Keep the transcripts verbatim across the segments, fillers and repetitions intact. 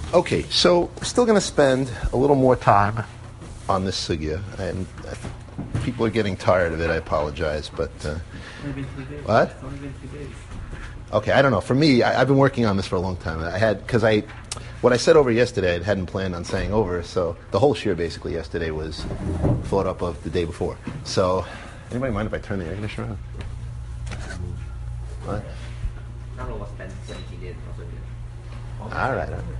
Okay, so we're still going to spend a little more time on this sugya, and uh, people are getting tired of it. I apologize, but uh, Only been three days. what? It's only been three days. Okay, I don't know. For me, I, I've been working on this for a long time. I had because I, what I said over yesterday, I hadn't planned on saying over. So the whole shir basically yesterday was thought up of the day before. So, anybody mind if I turn the air conditioner on? What? I don't know what's been seventeen days. Also, All right. All right.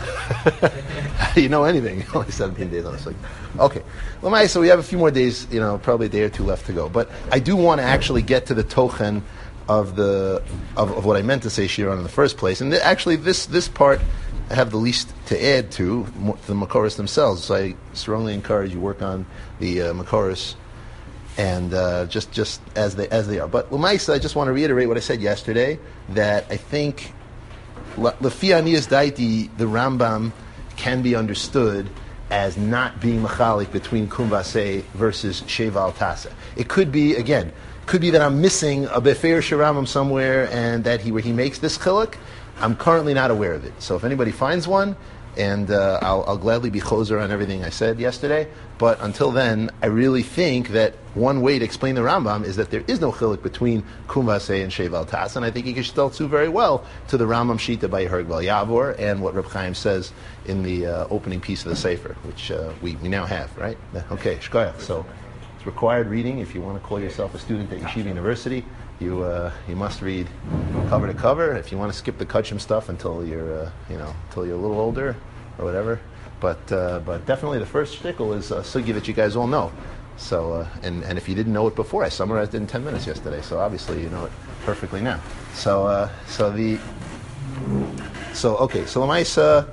You know anything? Only seventeen days on the cycle. Okay. Well, so we have a few more days, you know, probably a day or two left to go. But I do want to actually get to the tochen of the of, of what I meant to say Shiran in the first place. And th- actually, this this part I have the least to add to, mo- to the Makoros themselves. So I strongly encourage you work on the uh, Makoros and uh, just just as they as they are. But Lamaisa, I just want to reiterate what I said yesterday, that I think Lefi Aniyas Daiti, the Rambam can be understood as not being machalik between Kum Vaseh versus Sheval Tasa. It could be, again, could be that I'm missing a Befer Sharamam somewhere and that he where he makes this chiluk. I'm currently not aware of it. So if anybody finds one, and uh, I'll, I'll gladly be choser on everything I said yesterday. But until then, I really think that one way to explain the Rambam is that there is no chiluk between Kum Vaseh and Sheval Tas, and I think he can still to very well to the Rambam Shita by Yerg Val Yavor and what Reb Chaim says in the uh, opening piece of the Sefer, which uh, we, we now have, right? Okay, shkoyach. So it's required reading. If you want to call yourself a student at Yeshiva University, you uh, you must read cover to cover. If you want to skip the Kachim stuff until you're uh, you know until you're a little older or whatever, but uh, but definitely the first shtickle is a sugi that you guys all know. So uh, and and if you didn't know it before, I summarized it in ten minutes yesterday. So obviously you know it perfectly now. So uh, so the so okay. So Lamaisa,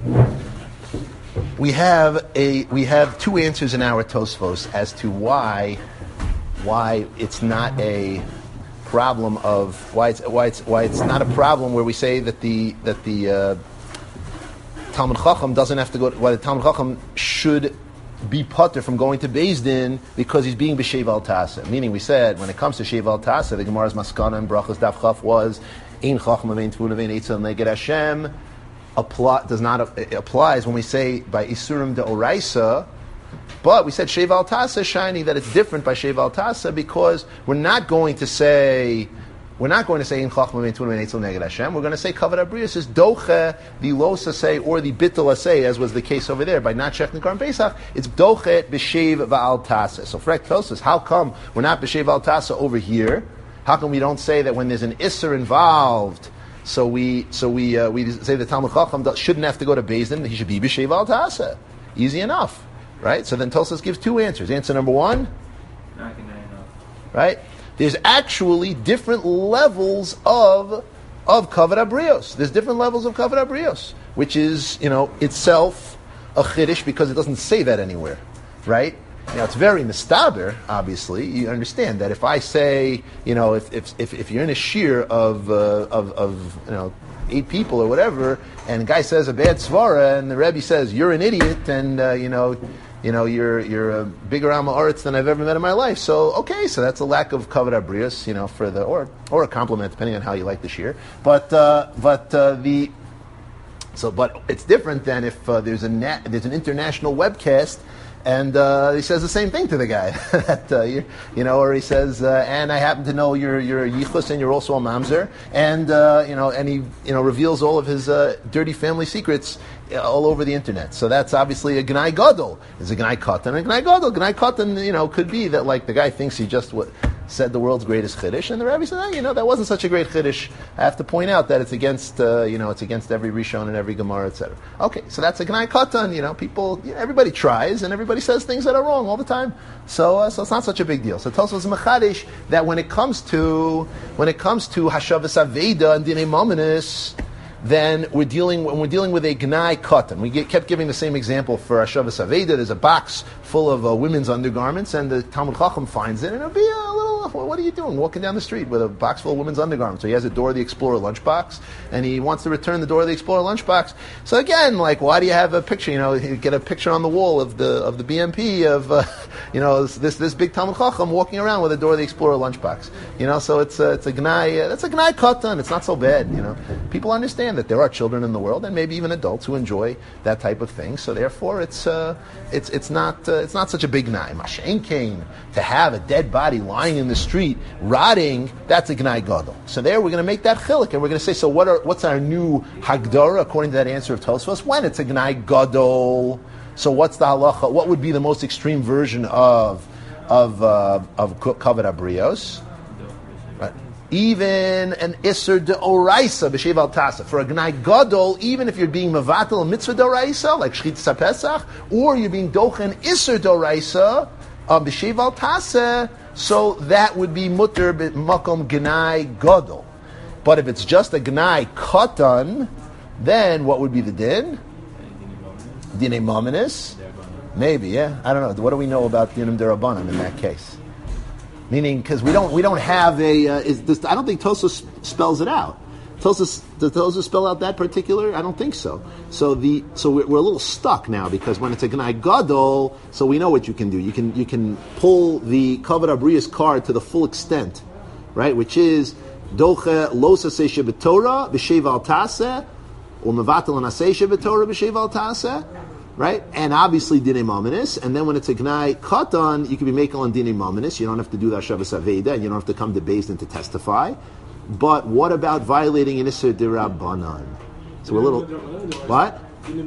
we have a we have two answers in our Tosfos as to why why it's not a problem of why it's why it's why it's not a problem where we say that the that the uh, Talmud Chacham doesn't have to go. Why the Talmud Chacham should be putter from going to Beis Din because he's being b'Sheval Tasa. Meaning, we said when it comes to Sheval Tasa, the Gemara's Maskana and Brachas Daf Chaf was Ein Chacham Avein Tvun Avein Eitzel Neged Hashem. Apply, does not it applies when we say by Isurim de Oraisa. But we said Sheval Tasa shiny that it's different by Sheval Tasa because we're not going to say we're not going to say in Chacham Avein Tvun Avein Eitzel Neged Hashem. We're going to say Kavod Abrius is Doche the Losa say or the Bittul say, as was the case over there by not Shech Nikar Pesach. It's Doche b'Shev Va'al Tasa. So Frek tells us how come we're not b'Shev Va'al Tasa over here? How come we don't say that when there's an Isser involved? So we so we uh, we say the Talmud Chacham shouldn't have to go to Beis Din; he should be b'Shev Va'al Tasa. Easy enough. Right? So then Tosfos gives two answers. Answer number one, right? There's actually different levels of of Kavod Abrios. There's different levels of Kavod Abrios, which is, you know, itself a chiddush because it doesn't say that anywhere, right? Now it's very mistaber, obviously. You understand that if I say, you know, if if if, if you're in a shir of, uh, of of you know eight people or whatever, and the guy says a bad svara, and the Rebbe says you're an idiot, and uh, you know. You know, you're you're a bigger Amma Oretz than I've ever met in my life. So, okay, so that's a lack of Kavod Abrius, you know, for the, or or a compliment, depending on how you like the shir. But, uh, but uh, the, so, but it's different than if uh, there's a nat, there's an international webcast, and uh, he says the same thing to the guy, that uh, you you know, or he says, uh, and I happen to know you're you're a yichus and you're also a mamzer, and uh, you know, and he you know reveals all of his uh, dirty family secrets all over the internet. So that's obviously a Gnai Gadol. It's a Gnai Katan. And a Gnai Gadol, Gnai Katan, you know, could be that like the guy thinks he just what, said the world's greatest Chiddush, and the Rebbe said, oh, you know, that wasn't such a great Chiddush. I have to point out that it's against, uh, you know, it's against every Rishon and every Gemara, et cetera. Okay, so that's a Gnai Katan. You know, people, you know, everybody tries and everybody says things that are wrong all the time. So, uh, so it's not such a big deal. So Tosfos Mechadish that when it comes to when it comes to Hashavas Aveda and Dinei Mominus, then we're dealing when we're dealing with a Gnai Katan. We get, kept giving the same example for Hashavas Aveda. There's a box full of uh, women's undergarments, and the Talmud Chacham finds it, and it'll be a little well, what are you doing walking down the street with a box full of women's undergarments? So he has a Dora the Explorer lunchbox, and he wants to return the Dora the Explorer lunchbox. So again, like, why do you have a picture? You know, you get a picture on the wall of the of the B M P of, uh, you know, this this big Talmud Chacham walking around with a Dora the Explorer lunchbox. You know, so it's a, it's a gnai, uh, that's a gnai katan. It's not so bad. You know, people understand that there are children in the world, and maybe even adults who enjoy that type of thing. So therefore, it's uh, it's it's not uh, it's not such a big gnai. Mashen Kane, to have a dead body lying in the street rotting, that's a gnai gadol. So there, we're going to make that chilik, and we're going to say, so what are what's our new hagdara according to that answer of Tosfos? When it's a gnai gadol, so what's the halacha? What would be the most extreme version of of uh, of kavod abrios? Right. Even an iser de oraisa b'shev al tasa, for a gnai gadol, even if you're being mevatel a mitzvah de oraisa like shchitas pesach, or you're being dochen iser de oraisa uh, b'shev al tasa, so that would be mutter b'makom gnai gadol. But if it's just a gnai katan, then what would be the din? Dinei maminis? Maybe, yeah. I don't know. What do we know about dinim derabanan in that case? Meaning, because we don't we don't have a uh, is this, I don't think Tosfos spells it out. Tosfos, does Tosfos spell out that particular? I don't think so. So the so we're, we're a little stuck now, because when it's a gnai gadol, so we know what you can do. You can you can pull the kavod abrius card to the full extent, right? Which is doche losa seisha b'torah b'shev al taseh, or mevatel anaseh b'torah b'shev al taseh. Right? And obviously dinei maminis. And then when it's a gnai katan, you can be making on dinei maminis. You don't have to do the Hashavas Aveda, and you don't have to come to Beis Din to testify. But what about violating an Isser D'Rabbanan? So we're a little... What?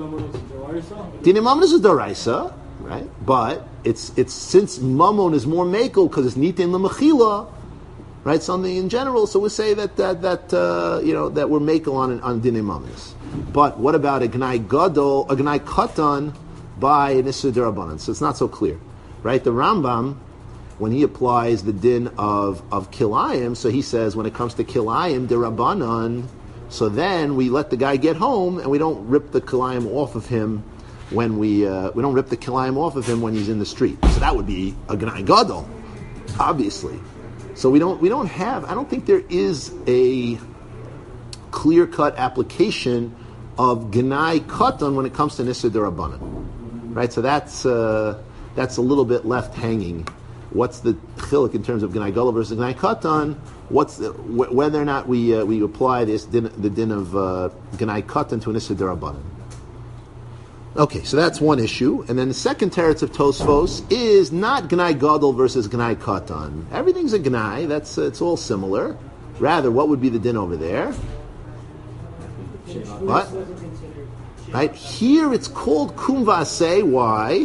Dinei maminis is Doraisa, right? But it's it's since mamon is more mekel because it's nitin lemechila, right? Something in general. So we say that that that uh, you know that we're mekel on on dinei maminis. But what about a gnai gadol, a gnai katan by an Isser D'Rabbanan? So it's not so clear, right? The Rambam, when he applies the din of, of kilayim, so he says when it comes to kilayim D'Rabbanan, so then we let the guy get home and we don't rip the kilayim off of him when we uh, we don't rip the kilayim off of him when he's in the street. So that would be a gnai gadol, obviously. So we don't we don't have. I don't think there is a clear-cut application of gnai katan when it comes to Nisr D'Rabbanan, right? So that's uh, that's a little bit left hanging. What's the chiluk in terms of gnai gadol versus gnai katan? What's the, wh- whether or not we uh, we apply this din, the din of uh, gnai katan to a Nisr D'Rabbanan? Okay, so that's one issue, and then the second teretz of Tosfos is not gnai gadol versus gnai katan. Everything's a gnai. That's uh, it's all similar. Rather, what would be the din over there? What? Right? Here it's called kum v'aseh. Why?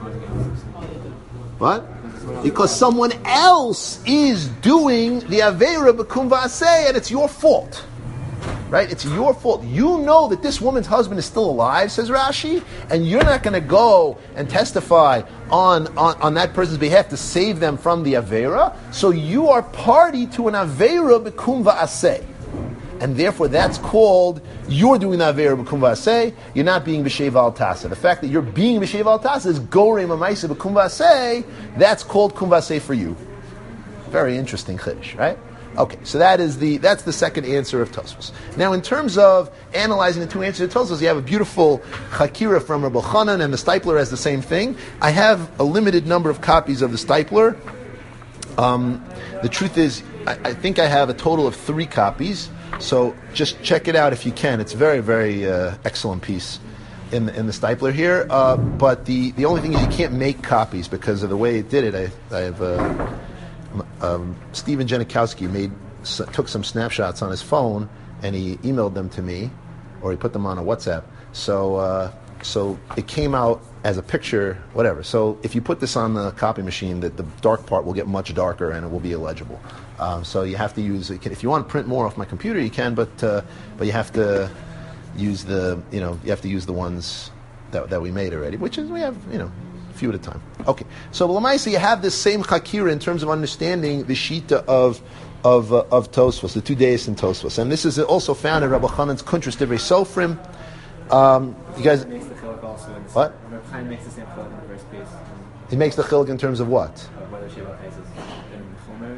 What? Because someone else is doing the aveira b'kum v'aseh, and it's your fault. Right? It's your fault. You know that this woman's husband is still alive, says Rashi, and you're not going to go and testify on, on, on that person's behalf to save them from the aveira. So you are party to an aveira b'kum v'aseh. And therefore, that's called, you're doing the Aveira B'kum V'aseh, you're not being B'shev Al Tasa. The fact that you're being B'shev Al Tasa is Gorei Mamaisa B'kum V'aseh, that's called Kum V'aseh for you. Very interesting chiddush, right? Okay, so that is the that's the second answer of Tosfos. Now, in terms of analyzing the two answers of Tosfos, you have a beautiful Chakira from Rabbi Chanan, and the Stipler has the same thing. I have a limited number of copies of the Stipler. Um, the truth is, I, I think I have a total of three copies. So just check it out if you can. It's a very, very uh, excellent piece in the, in the Stipler here. Uh, but the, the only thing is you can't make copies because of the way it did it. I, I have uh, um, Stephen Janikowski made took some snapshots on his phone and he emailed them to me, or he put them on a WhatsApp. So uh, so it came out as a picture, whatever. So if you put this on the copy machine, the, the dark part will get much darker and it will be illegible. Um, so you have to use, if you want to print more off my computer, you can, but uh, but you have to use the, you know, you have to use the ones that that we made already, which is, we have, you know, a few at a time. Okay, so L'maisa, you have this same chakira in terms of understanding the shita of of uh, of Tosfos, the two days in Tosfos, and this is also found in Rabbi Chanan's Kuntras Divrei Sofrim. Um, you guys, makes the chiluk also in the what? Rabbi Chaim makes the same chiluk in the first place. He makes the chiluk in terms of what? Of whether Sheva Tais is in Chomer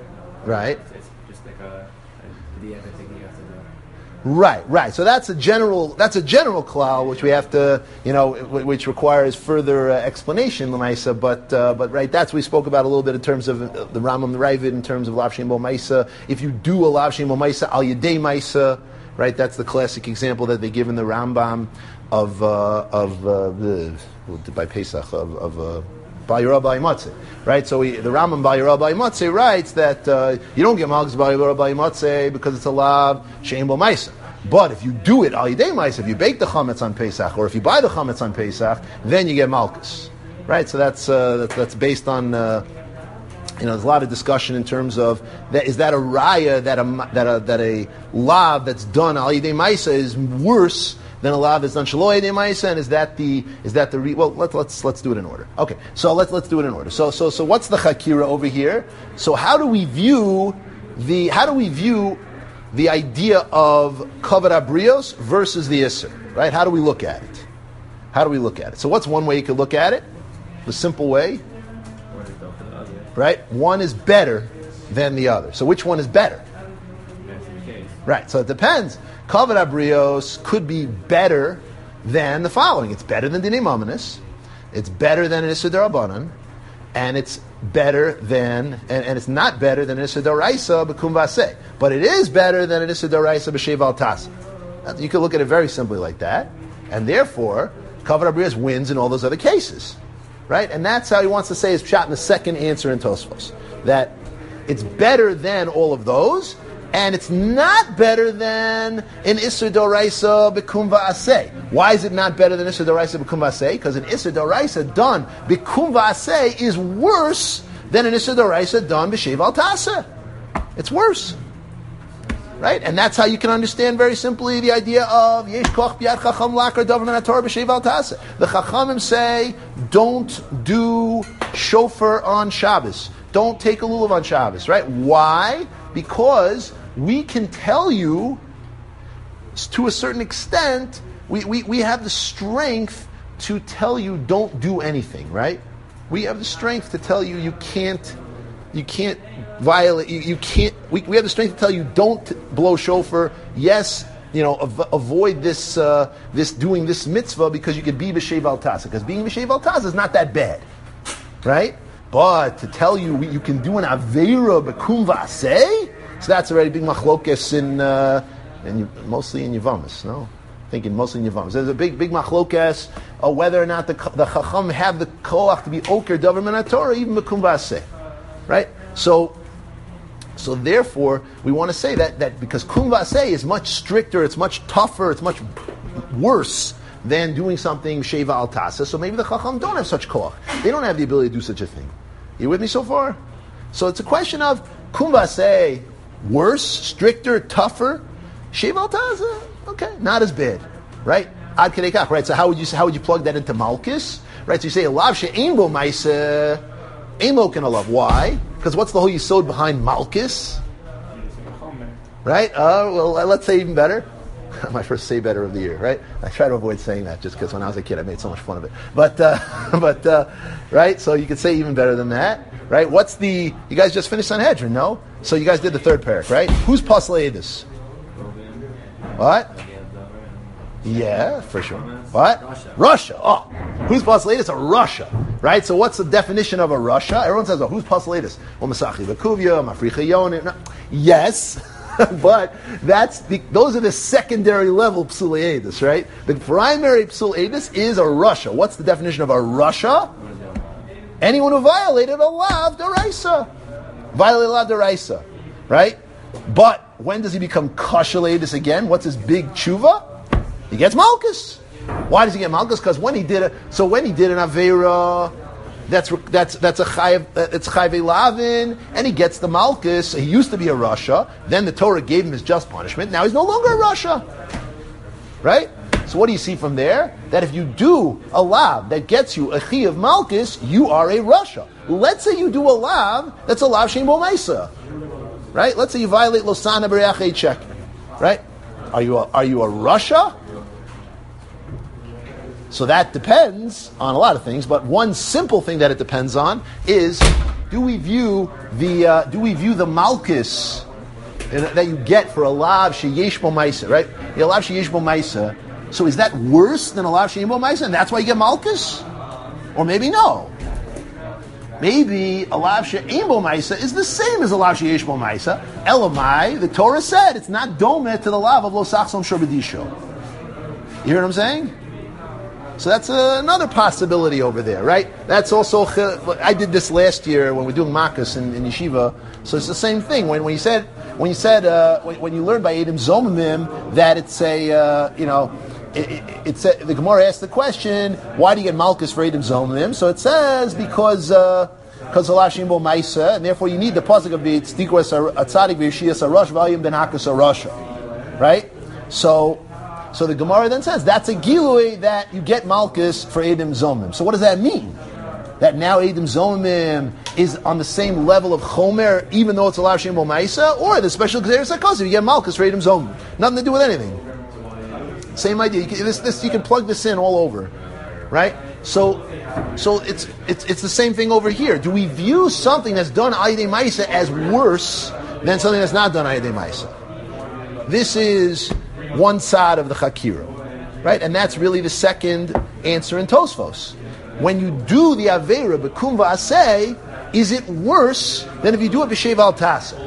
Right. It's, it's just like a, a the other thing you have to do. Right, right. So that's a general. That's a general klal, which we have to, you know, w- which requires further uh, explanation, Lamaisa. But, uh, but right, that's what we spoke about a little bit in terms of uh, the Rambam, the Ravid, in terms of lav shem bo maisa. If you do a lav shem bo maisa al yedei maisa, right? That's the classic example that they give in the Rambam of uh, of uh, the by Pesach of. of uh, Bayira Bay Matzeh, right? So we, the Rambam Bayira Bay Matzeh writes that uh, you don't get Malchus Bayira Bay Matzeh because it's a lav she'ein bo maisa. But if you do it al yidei maisa, if you bake the chametz on Pesach, or if you buy the chametz on Pesach, then you get Malchus, right? So that's uh, that's, that's based on uh, you know there's a lot of discussion in terms of that is that a raya that a that a that a lav that's done al yidei maisa is worse than a lav is done shelo yidei maisa, and is that the is that the re, well let's let's let's do it in order. Okay, so let's let's do it in order. So so so what's the chakira over here? So how do we view the how do we view the idea of kavod abrios versus the isser? Right? How do we look at it? How do we look at it? So what's one way you could look at it? The simple way, right? One is better than the other. So which one is better? Right. So it depends. Kavod abrios could be better than the following. It's better than dinei mamonos. It's better than an issur d'Rabbanan, and it's better than, and, and it's not better than an issur d'oraisa b'kum v'aseh. But it is better than an issur d'oraisa b'sheiv al tasa. You can look at it very simply like that, and therefore kavod abrios wins in all those other cases, right? And that's how he wants to say his pshat in the second answer in Tosfos, that it's better than all of those. And it's not better than an Isser Doraisa B'kum V'aseh. Why is it not better than Isser Doraisa B'kum V'aseh? Because an Isser Doraisa done B'kum V'aseh is worse than an Isser Doraisa done B'Sheiv Al Taseh. It's worse. Right? And that's how you can understand very simply the idea of Yesh Koch B'yad Chacham Lakar Davar Min HaTorah B'Sheiv Al Taseh. The Chachamim say, don't do shofar on Shabbos. Don't take a lulav on Shabbos. Right? Why? Because we can tell you, to a certain extent, we, we, we have the strength to tell you don't do anything, right? We have the strength to tell you you can't, you can't violate, you, you can't, we, we have the strength to tell you don't blow shofar, yes, you know, av- avoid this, uh, this doing this mitzvah because you could be b'sheiv al tasa, because being b'sheiv al tasa is not that bad, right? But to tell you you can do an aveira b'kum v'aseh, so that's already big machlokes in, uh, in mostly in Yevamos, no? Thinking mostly in Yevamos. There's a big, big machlokes uh, whether or not the the chacham have the koach to be oker davar min haTorah even b'kum v'aseh, right? So, so therefore we want to say that that because kum v'aseh is much stricter, it's much tougher, it's much worse than doing something sheva al tasa. So maybe the chacham don't have such koach. They don't have the ability to do such a thing. You with me so far? So it's a question of kum v'aseh, worse, stricter, tougher. Sheva al tasa, okay, not as bad, right? Ad kedei kach, right? So how would you how would you plug that into Malchus, right? So you say a lav she'ein bo ma'aseh, ein lo ken alav. Why? Because what's the whole yisod behind Malchus? Right? Uh, well, let's say even better. My first say better of the year, right? I try to avoid saying that just because when I was a kid I made so much fun of it. But, uh, but uh, right? So you could say even better than that, right? What's the? You guys just finished Sanhedrin, no? So you guys did the third parak, right? Who's Pasleidus? What? Yeah, for sure. What? Russia. Russia. Oh, who's Pasleidus? A Russia, right? So what's the definition of a Russia? Everyone says, "Oh, who's Pasleidus?" Well, Masachi Bakuvia, Mafricha Yonim. Yes. But that's the, those are the secondary level psulei edus, right? The primary psulei edus is a Russia. What's the definition of a Russia? Anyone who violated a lav deraisa, violated a lav deraisa, right? But when does he become kashel edus again? What's his big tshuva? He gets malchus. Why does he get malchus? Because when he did a so when he did an avera. That's that's that's a chayav. It's chayvei lavin, and he gets the malchus. He used to be a Russia. Then the Torah gave him his just punishment. Now he's no longer a Russia, right? So what do you see from there? That if you do a lav that gets you a chayav malchus, you are a Russia. Let's say you do a lav that's a lav shein bo maisa, right? Let's say you violate losana b'reachei check, right? Are you a, are you a Russia? So that depends on a lot of things, but one simple thing that it depends on is do we view the uh, do we view the malchus that you get for a lav sheyesh bo ma'isa, right? A lav sheyesh bo ma'isa. So is that worse than a lav sheyesh bo ma'isa, and that's why you get malchus? Or maybe no. Maybe a lav she'ein bo ma'isa is the same as a lav sheyesh bo ma'isa. Elamai, the Torah said it's not domet to the lav of lo sachsom shor b'disho. You hear what I'm saying? So that's uh, another possibility over there, right? That's also, I did this last year when we were doing makas in, in yeshiva. So it's the same thing. When, when you said, when you said, uh, when, when you learned by Eidim Zomimim that it's a, uh, you know, it, it, it's a, the Gemara asked the question, why do you get malchus for Eidim Zomimim? So it says because because of Lashim Bo Maisa, and therefore you need the pasuk of the Tzdikus Atzadik V'Yeshiyas Arash V'Ayim Ben Hakas Arasha, right? So. So the Gemara then says that's a gilui that you get malchus for Eidim Zomim. So what does that mean? That now Eidim Zomim is on the same level of Chomer, even though it's a Lav Shem Bo Ma'isa, or the special Gzeres HaKosov, you get malchus for Eidim Zomim. Nothing to do with anything. Same idea. You can, this, this, you can plug this in all over, right? So, so it's it's it's the same thing over here. Do we view something that's done Eidim Ma'isa as worse than something that's not done Eidim Ma'isa? This is one side of the Chakira, right? And that's really the second answer in Tosfos. When you do the Aveira B'kum V'aseh, is it worse than if you do it B'shev al Tasa?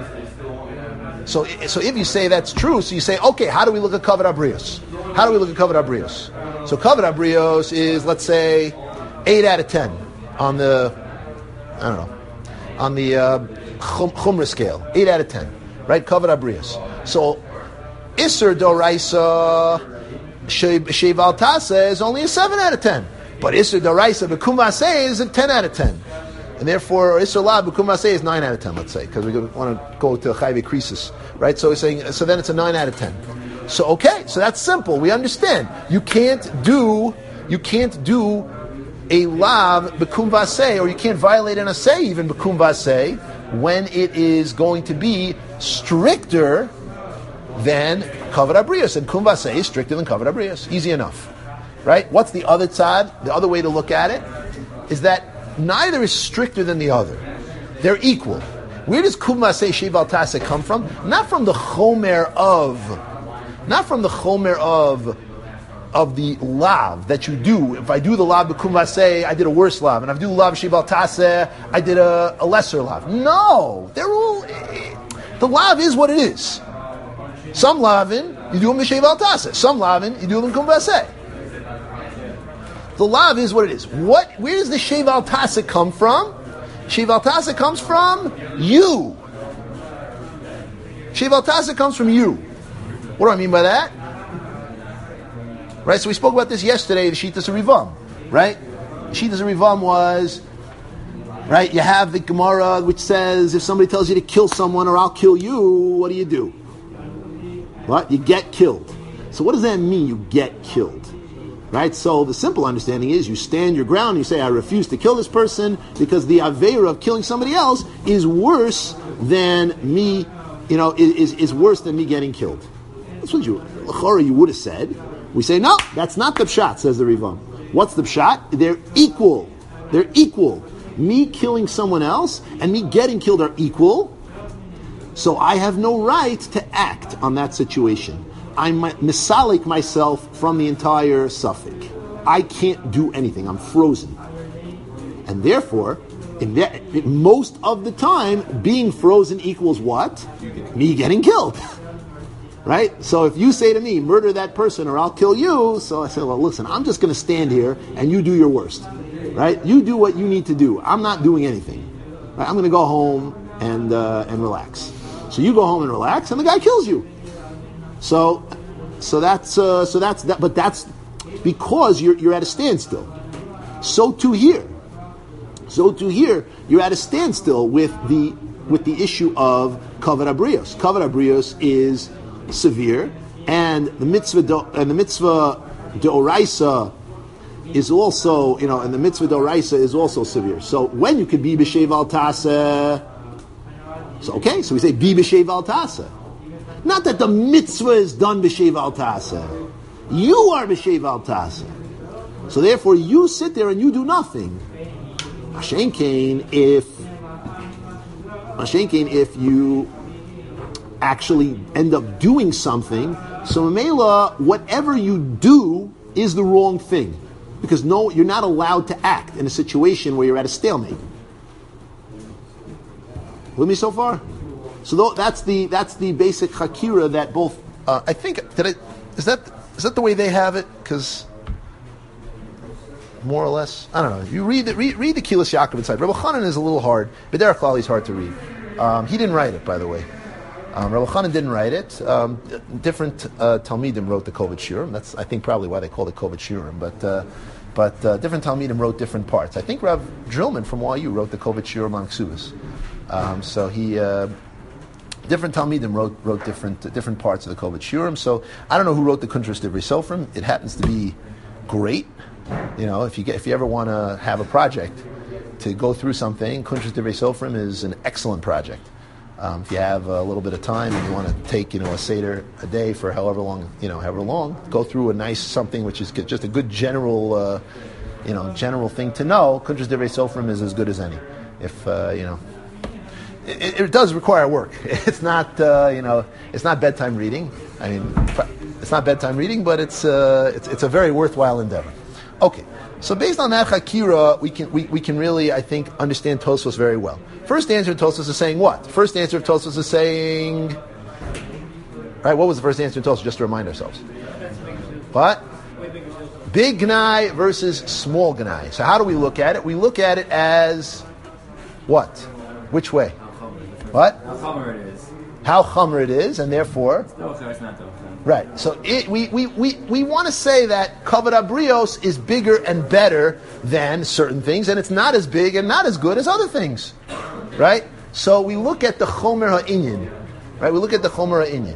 So, so if you say that's true, so you say, okay, how do we look at Kavod Abrios? How do we look at Kavod Abrios? So Kavod Abrios is, let's say, eight out of ten on the, I don't know, on the uh, chum, Chumra scale. eight out of ten, right? Kavod Abrios. So, Isser Doraisa Shev al Tasa is only a seven out of ten. But Isser Doraisa B'kum V'aseh is a ten out of ten. And therefore, Isser La B'kum V'aseh is nine out of ten, let's say, because we want to go to Chayve Krisis. Right? So we're saying, so then it's a nine out of ten. So, okay, so that's simple. We understand. You can't do, you can't do a Lav B'kum V'aseh, or you can't violate an Aseh even B'kum V'aseh, when it is going to be stricter than Kavod Abrios, and Kum V'aseh is stricter than Kavod Abrios. Easy enough, right? What's the other side? The other way to look at it is that neither is stricter than the other. They're equal. Where does Kum V'aseh Shev al Tasa come from? Not from the Chomer of, not from the Chomer of of the Lav that you do. If I do the Lav B'kum V'aseh, I did a worse Lav, and if I do the Lav Shev al Tasa, I did a, a lesser Lav. No, they're all. The Lav is what it is. Some lavin, you do them b'shev al tasa. Some lavin, you do them kum v'aseh. The lav is what it is. What? Where does the shev al tasa come from? Shev al tasa comes from you. Shev al tasa comes from you. What do I mean by that? Right. So we spoke about this yesterday. The Shitas Rivam, right? The Shitas Rivam was right. You have the Gemara which says if somebody tells you to kill someone or I'll kill you, what do you do? What? You get killed. So what does that mean, you get killed? Right? So the simple understanding is you stand your ground and you say, I refuse to kill this person because the Aveira of killing somebody else is worse than me, you know, is, is worse than me getting killed. That's what you, L'chora, you would have said. We say, no, that's not the pshat, says the Rivam. What's the pshat? They're equal. They're equal. Me killing someone else and me getting killed are equal. So I have no right to act on that situation. I'm misalik myself from the entire suffix. I can't do anything. I'm frozen. And therefore, in that, most of the time, being frozen equals what? Me getting killed. Right? So if you say to me, murder that person or I'll kill you, so I say, well, listen, I'm just going to stand here and you do your worst. Right? You do what you need to do. I'm not doing anything. Right? I'm going to go home and uh, and relax. So you go home and relax, and the guy kills you. So, so that's uh, so that's that. But that's because you're you're at a standstill. So too here. So too here, you're at a standstill with the with the issue of Kavod Abrios. Kavod Abrios is severe, and the mitzvah do, and the mitzvah deoraisa is also, you know, and the mitzvah deoraisa is also severe. So when you could be b'shev al tasa. So okay, so we say be b'shev al tasa. Not that the mitzvah is done b'shev al tasa. You are b'shev al tasa. So therefore, you sit there and you do nothing. Hashem Kain, if Mashenkin, if you actually end up doing something, so Mamela, whatever you do is the wrong thing. Because no, you're not allowed to act in a situation where you're at a stalemate. With me so far? So th- that's the that's the basic hakira that both. Uh, I think did I is that is that the way they have it? Because more or less, I don't know. You read the read, read the Kilas Yaakov inside. Rebbe Chanan is a little hard, but Derech Klal is hard to read. Um, he didn't write it, by the way. Um, Rebbe Chanan didn't write it. Um, different uh, Talmidim wrote the Kovet Shiurim. That's I think probably why they called it Kovet Shiurim. But uh, but uh, different Talmidim wrote different parts. I think Rav Drillman from Y U wrote the Kovet Shiurim on Ksubas. Um, so he. Uh, Different Talmidim wrote wrote different uh, different parts of the Kovet Shiurim. So I don't know who wrote the Kuntras Divrei Sofrim. It happens to be great. You know, if you get if you ever want to have a project to go through something, Kuntras Divrei Sofrim is an excellent project. Um, if you have a little bit of time and you want to take you know a seder a day for however long you know however long, go through a nice something which is just a good general uh, you know general thing to know. Kuntras Divrei Sofrim is as good as any. If uh, you know. It, it does require work. It's not, uh, you know, it's not bedtime reading. I mean, it's not bedtime reading, but it's uh, it's, it's a very worthwhile endeavor. Okay, so based on that Chakira, we can we, we can really, I think, understand Tosfos very well. First answer of Tosfos is saying what? First answer of Tosfos is saying, right? What was the first answer of Tosfos? Just to remind ourselves. What? Big Gnai versus small Gnai. So how do we look at it? We look at it as what? Which way? What? How chomer it is. How chomer it is, and therefore... It's docha, it's not docha. Right. So it, we, we, we, we want to say that Kavod Abrios is bigger and better than certain things, and it's not as big and not as good as other things. Right? So we look at the chomer ha'inyan. Right? We look at the chomer ha'inyan.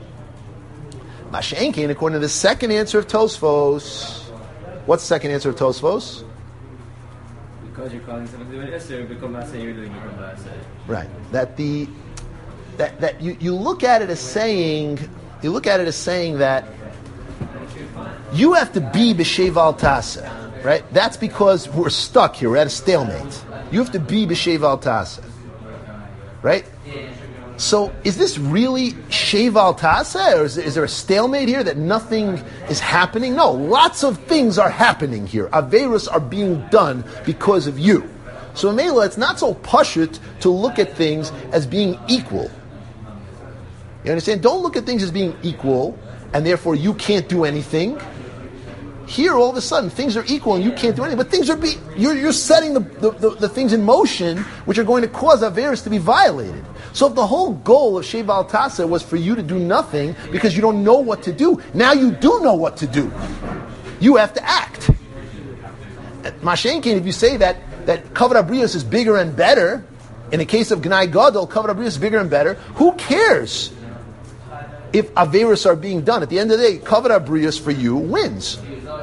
Mashenkein, according to the second answer of Tosfos, what's the second answer of Tosfos? Because you're calling something to do it, you're become Maaseh, you're doing it from Maaseh. Right. That the that that you, you look at it as saying you look at it as saying that you have to be b'sheval tasa, right? That's because we're stuck here, we're at a stalemate. You have to be b'sheval tasa, right? So is this really sheval tasa, or is, is there a stalemate here that nothing is happening? No, lots of things are happening here. Averos are being done because of you. So in Mela, it's not so pashut to look at things as being equal. You understand? Don't look at things as being equal, and therefore you can't do anything. Here, all of a sudden, things are equal and you can't do anything. But things are be you're you're setting the, the, the, the things in motion which are going to cause Averis to be violated. So if the whole goal of Sheval Tasa was for you to do nothing because you don't know what to do, now you do know what to do. You have to act. Mashenkin, if you say that that Kavod Abrios is bigger and better, in the case of Gnai Gadol, Kavod Abrios is bigger and better, who cares if Averis are being done? At the end of the day, Kavod Abrios for you wins.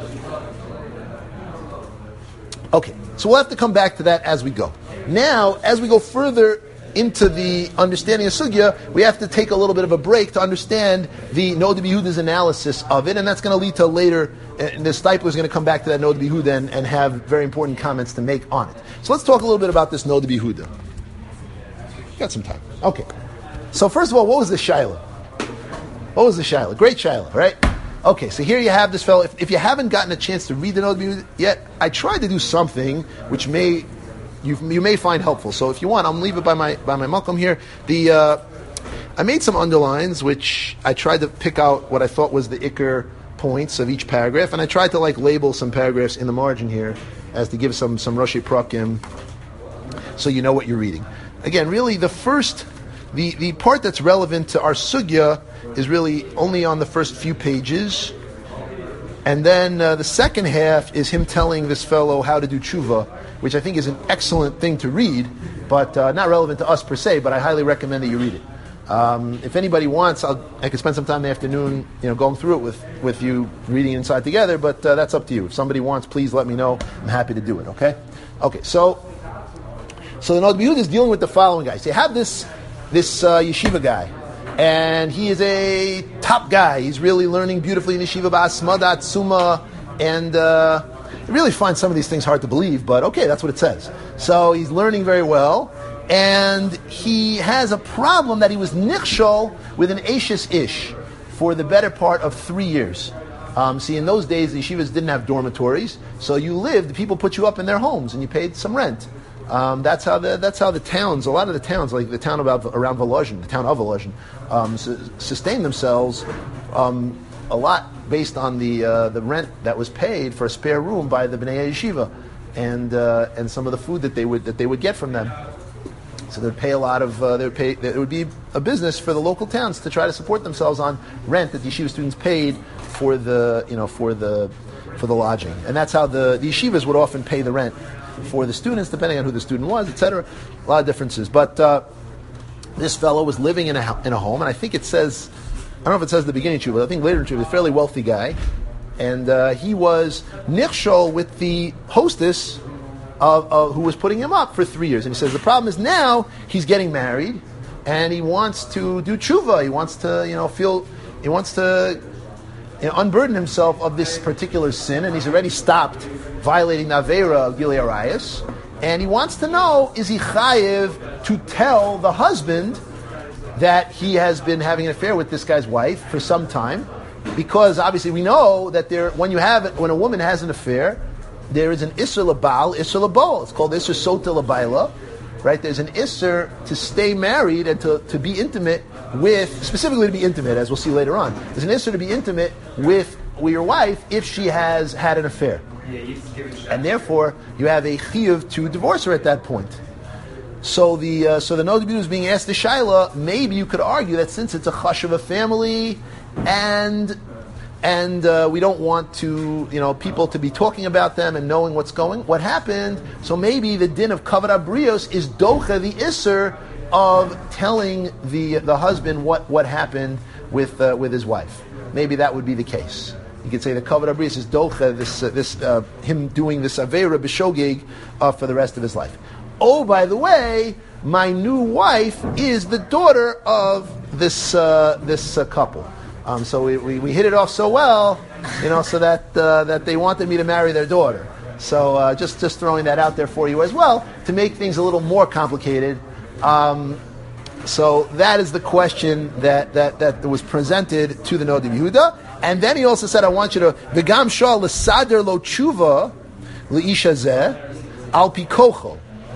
Okay, so we'll have to come back to that as we go. Now, as we go further into the understanding of Sugya, we have to take a little bit of a break to understand the Noda B'Yehuda's analysis of it, and that's going to lead to later, and the Stipler is going to come back to that Noda B'Yehuda and, and have very important comments to make on it. So let's talk a little bit about this Noda B'Yehuda. Got some time. Okay. So first of all, what was the Shaila? What was the Shaila? Great Shaila, right? Okay, so here you have this fellow. If, if you haven't gotten a chance to read the Noda B'Yehuda yet, I tried to do something which may you, you may find helpful. So if you want, I'll leave it by my by my Malcolm here. The uh, I made some underlines, which I tried to pick out what I thought was the Iker points of each paragraph, and I tried to like label some paragraphs in the margin here as to give some some Roshi Prakim, so you know what you're reading. Again, really, the first the the part that's relevant to our sugya is really only on the first few pages, and then uh, the second half is him telling this fellow how to do tshuva, which I think is an excellent thing to read, but uh, not relevant to us per se, but I highly recommend that you read it. Um, if anybody wants, I'll, I could spend some time in the afternoon, you know, going through it with, with you, reading inside together, but uh, that's up to you. If somebody wants, please let me know. I'm happy to do it, okay? Okay, so so the Noda B'Yehuda is dealing with the following guys. So you have this, this uh, yeshiva guy, and he is a top guy. He's really learning beautifully in yeshiva, ba'asmadat, summa, and uh, I really find some of these things hard to believe, but okay, that's what it says. So he's learning very well, and he has a problem that he was nichshol with an Ashes Ish for the better part of three years. Um, see, in those days, the yeshivas didn't have dormitories, so you lived, people put you up in their homes, and you paid some rent. Um, that's how the that's how the towns, a lot of the towns, like the town about around Volozhin, the town of Volozhin, um, su- sustained themselves um, a lot based on the uh, the rent that was paid for a spare room by the Bnei Yeshiva, and uh, and some of the food that they would that they would get from them. So they'd pay a lot of uh, they would pay. It would be a business for the local towns to try to support themselves on rent that the yeshiva students paid for the you know for the for the lodging, and that's how the, the yeshivas would often pay the rent for the students, depending on who the student was, et cetera. A lot of differences. But uh, this fellow was living in a in a home, and I think it says, I don't know if it says the beginning of Tshuva, but I think later in Tshuva, a fairly wealthy guy, and uh, he was nichshol with the hostess of, of who was putting him up for three years. And he says the problem is now he's getting married, and he wants to do tshuva. He wants to, you know, feel, he wants to you know, unburden himself of this particular sin, and he's already stopped violating the Aveira of Gilei Arayos, and he wants to know, is he chayiv to tell the husband that he has been having an affair with this guy's wife for some time? Because obviously we know that there, when you have, when a woman has an affair, there is an isser labal, isser labol. It's called isser sota labaila, right? There's an isser to stay married and to, to be intimate with, specifically to be intimate, as we'll see later on. There's an isser to be intimate with, with your wife if she has had an affair. And therefore, you have a chiyuv to divorce her at that point. So the uh, so the Noda is being asked the shaila. Maybe you could argue that since it's a chash of a family, and and uh, we don't want to you know people to be talking about them and knowing what's going what happened. So maybe the din of kavod abrios is docha the isser of telling the the husband what, what happened with uh, with his wife. Maybe that would be the case. You could say the kavod abrios is docha this uh, this uh, him doing this aveira b'shogeg uh, for the rest of his life. Oh, by the way, my new wife is the daughter of this uh, this uh, couple. Um, so we, we, we hit it off so well, you know, so that uh, that they wanted me to marry their daughter. So uh, just just throwing that out there for you as well to make things a little more complicated. Um, so that is the question that, that, that was presented to the Noda Yehuda. And then he also said, I want you to v'gam shal l'sader lo tshuva l'isha zeh al pi kocho.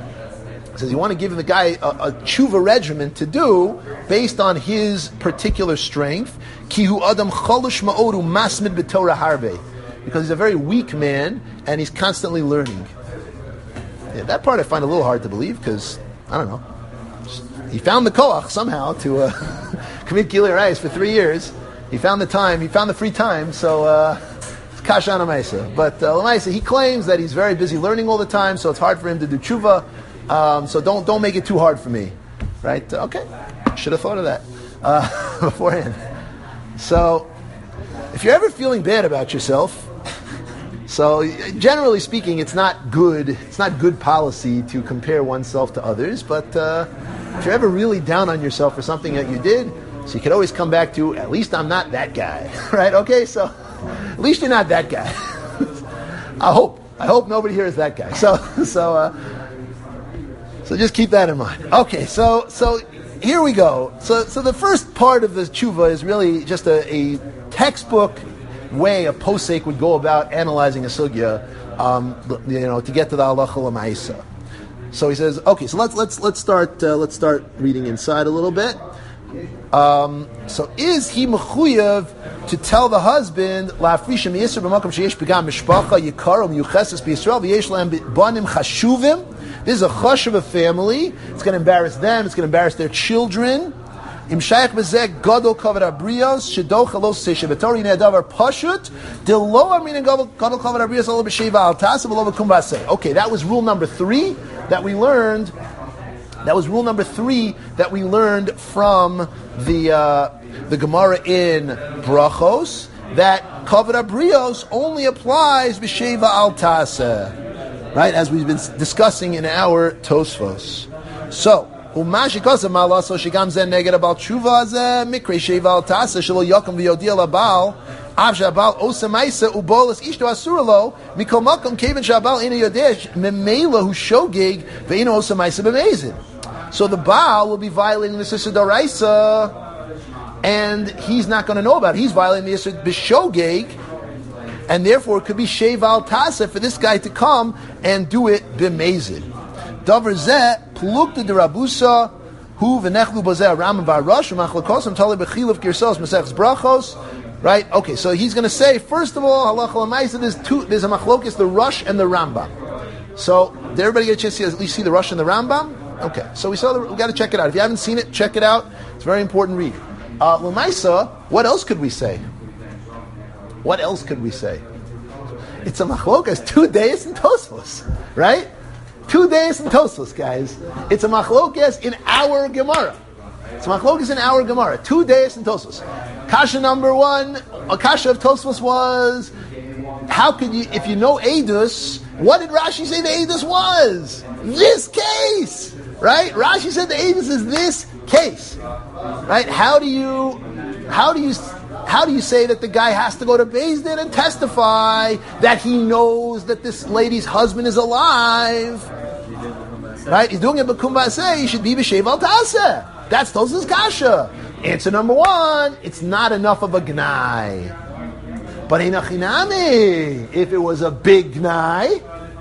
He says you want to give the guy a, a tshuva regimen to do based on his particular strength. Kihu adam cholush ma'oru masmid b'torah harbe, because he's a very weak man and he's constantly learning. Yeah, that part I find a little hard to believe because I don't know. He found the koach somehow to uh, commit Gilei Arayos for three years. He found the time. He found the free time. So uh, it's kasha on Amaisa. But uh, Lamaisa, he claims that he's very busy learning all the time, so it's hard for him to do tshuva. Um, so don't don't make it too hard for me, right? Okay, should have thought of that uh, beforehand. So if you're ever feeling bad about yourself, so generally speaking, it's not good. It's not good policy to compare oneself to others. But uh, if you're ever really down on yourself for something that you did, so you can always come back to, at least I'm not that guy, right? Okay, so at least you're not that guy. I hope. I hope nobody here is that guy. So so. Uh, So just keep that in mind. Okay, so so here we go. So so the first part of the tshuva is really just a, a textbook way a posek would go about analyzing a sugya, um, you know, to get to the halacha l'maisa. So he says, okay, so let's let's let's start uh, let's start reading inside a little bit. Um, so is he mechuyev to tell the husband la'afrisha miyisr b'makom sheyesh pigam mishpacha yikaro miyucheses b'Yisrael v'yesh lahem banim chashuvim? This is a chush of a family. It's going to embarrass them. It's going to embarrass their children. Im shayach bezeh gadol kavod abrios shedocha lo seishe v'tori ne'adavar pashut de lo amin gadol kavod abrios alo b'sheva al tasa v'lo b'kum baseh. Okay, that was rule number three that we learned. That was rule number three that we learned from the uh, the Gemara in Brachos, that kavod abrios only applies b'sheva al tasa. Right, as we've been discussing in our Tosfos. So, umashi kosa malaso shigam zen neged abal tshuva ze mikre sheva al tasa shelo yakom v'yodiel abal avsha abal osamaisa ubolas ishto asuralo mikol makom kevin shabal ina yodesh memela hu shogeg ve'ino osamaisa b'mezid. So the Baal will be violating the Issur D'Oraisa, and he's not going to know about it. He's violating the Issur B'Shogeg, and therefore it could be Sheval Tasa for this guy to come and do it b'mezid. Davar zeh plukta derabusa hu v'nechlu b'zeh Rambam ba'Rosh u'machlokosam tali b'chilav girsos Masechus Brachos. Right? Okay, so he's going to say, first of all, halacha l'maisa, there's two, there's a machlokes, the Rosh and the Rambam. So, did everybody get a chance to at least see the Rosh and the Rambam? Okay, so we saw the, we got to check it out. If you haven't seen it, check it out. It's a very important read. Uh, l'maisa, what else could we say? What else could we say? It's a machlokes, two days in Tosfos, right? Two days in Tosfos, guys. It's a machlokes in our Gemara. It's a machlokes in our Gemara. Two days in Tosfos. Kasha number one, a kasha of Tosfos was, how could you, if you know Eidus, what did Rashi say the Eidus was? This case, right? Rashi said the Eidus is this case, right? How do you, how do you, how do you say that the guy has to go to Beis Din and testify that he knows that this lady's husband is alive? Right? He's doing it b'kum b'aseh. He should be b'sheval taseh. That's Tosfos kasha. Answer number one, it's not enough of a gnai. But inachinami, if it was a big gnai,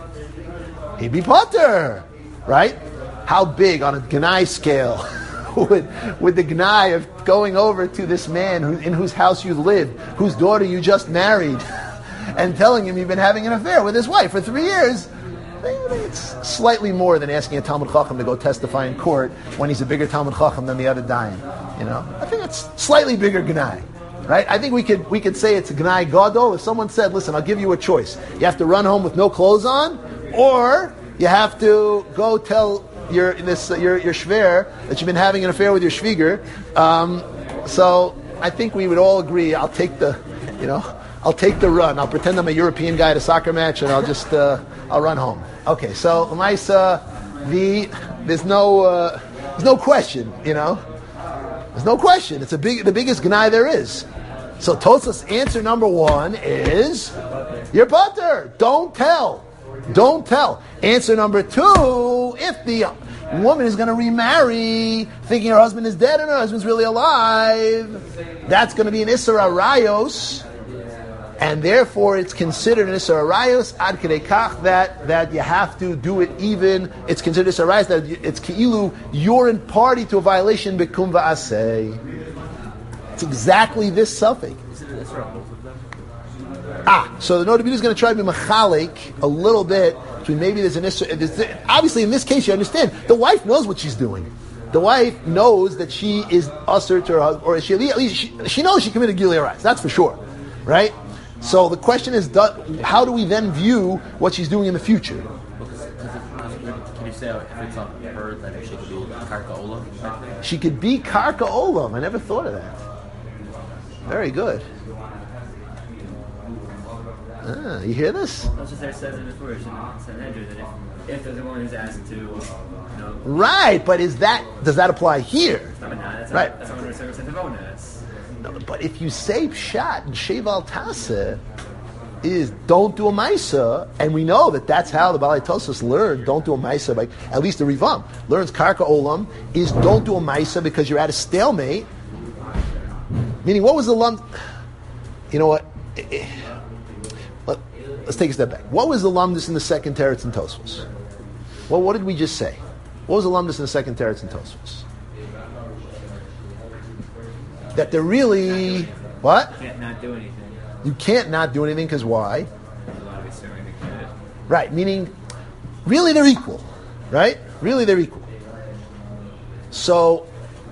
he'd be potter, right? How big on a gnai scale would, would the gnai of going over to this man who, in whose house you live, whose daughter you just married, and telling him you've been having an affair with his wife for three years, it's slightly more than asking a Talmud Chacham to go testify in court when he's a bigger Talmud Chacham than the other dayan. You know, I think it's slightly bigger gnai, right? I think we could we could say it's a gnai gadol if someone said, "Listen, I'll give you a choice. You have to run home with no clothes on, or you have to go tell your this uh, your your shver that you've been having an affair with your shviger." Um, so I think we would all agree. I'll take the, you know, I'll take the run. I'll pretend I'm a European guy at a soccer match, and I'll just uh, I'll run home. Okay, so Lamaisa, the there's no uh, there's no question, you know, there's no question. It's a big the biggest gnai there is. So Tosfos answer number one is your butter. Don't tell, don't tell. Answer number two: if the woman is going to remarry, thinking her husband is dead and her husband's really alive, that's going to be an Issur Arayos. And therefore, it's considered an Issur Arayos ad kedei kach that that you have to do it even. It's considered Issur Arayos that it's keilu you're in party to a violation b'kum v'aseh. It's exactly this suffix. Ah, so the Noda is going to try to be machalik a little bit between maybe there's an Issur. There's, obviously, in this case, you understand the wife knows what she's doing. The wife knows that she is usher to her husband, or she, at least she, she knows she committed Gilui Arayos. That's for sure, right? So the question is, how do we then view what she's doing in the future? Can you say if it's on her that she could be Karka Olam? She could be Karka Olam. I never thought of that. Very good. Ah, you hear this? That's just there says in the Torah, Sanhedrin, that if, if there's a woman who's asked to, you know, right, but is that does that apply here? That's right. That's not that's not that's No, but if you say pshat and sheval taseh is don't do a maisa, and we know that that's how the Balei Tosfos learned don't do a maisa. Like at least the Rivam learns karka olam is don't do a maisa because you're at a stalemate. Meaning, what was the lum? You know what? Let, let's take a step back. What was the lumdus in the second teretz in Tosfos? Well, what did we just say? What was the lumdus in the second teretz in Tosfos? That they're really what? You can't not do anything. You can't not do anything because why? There's a lot of assuming they could. Right, meaning really they're equal, right? Really they're equal. So,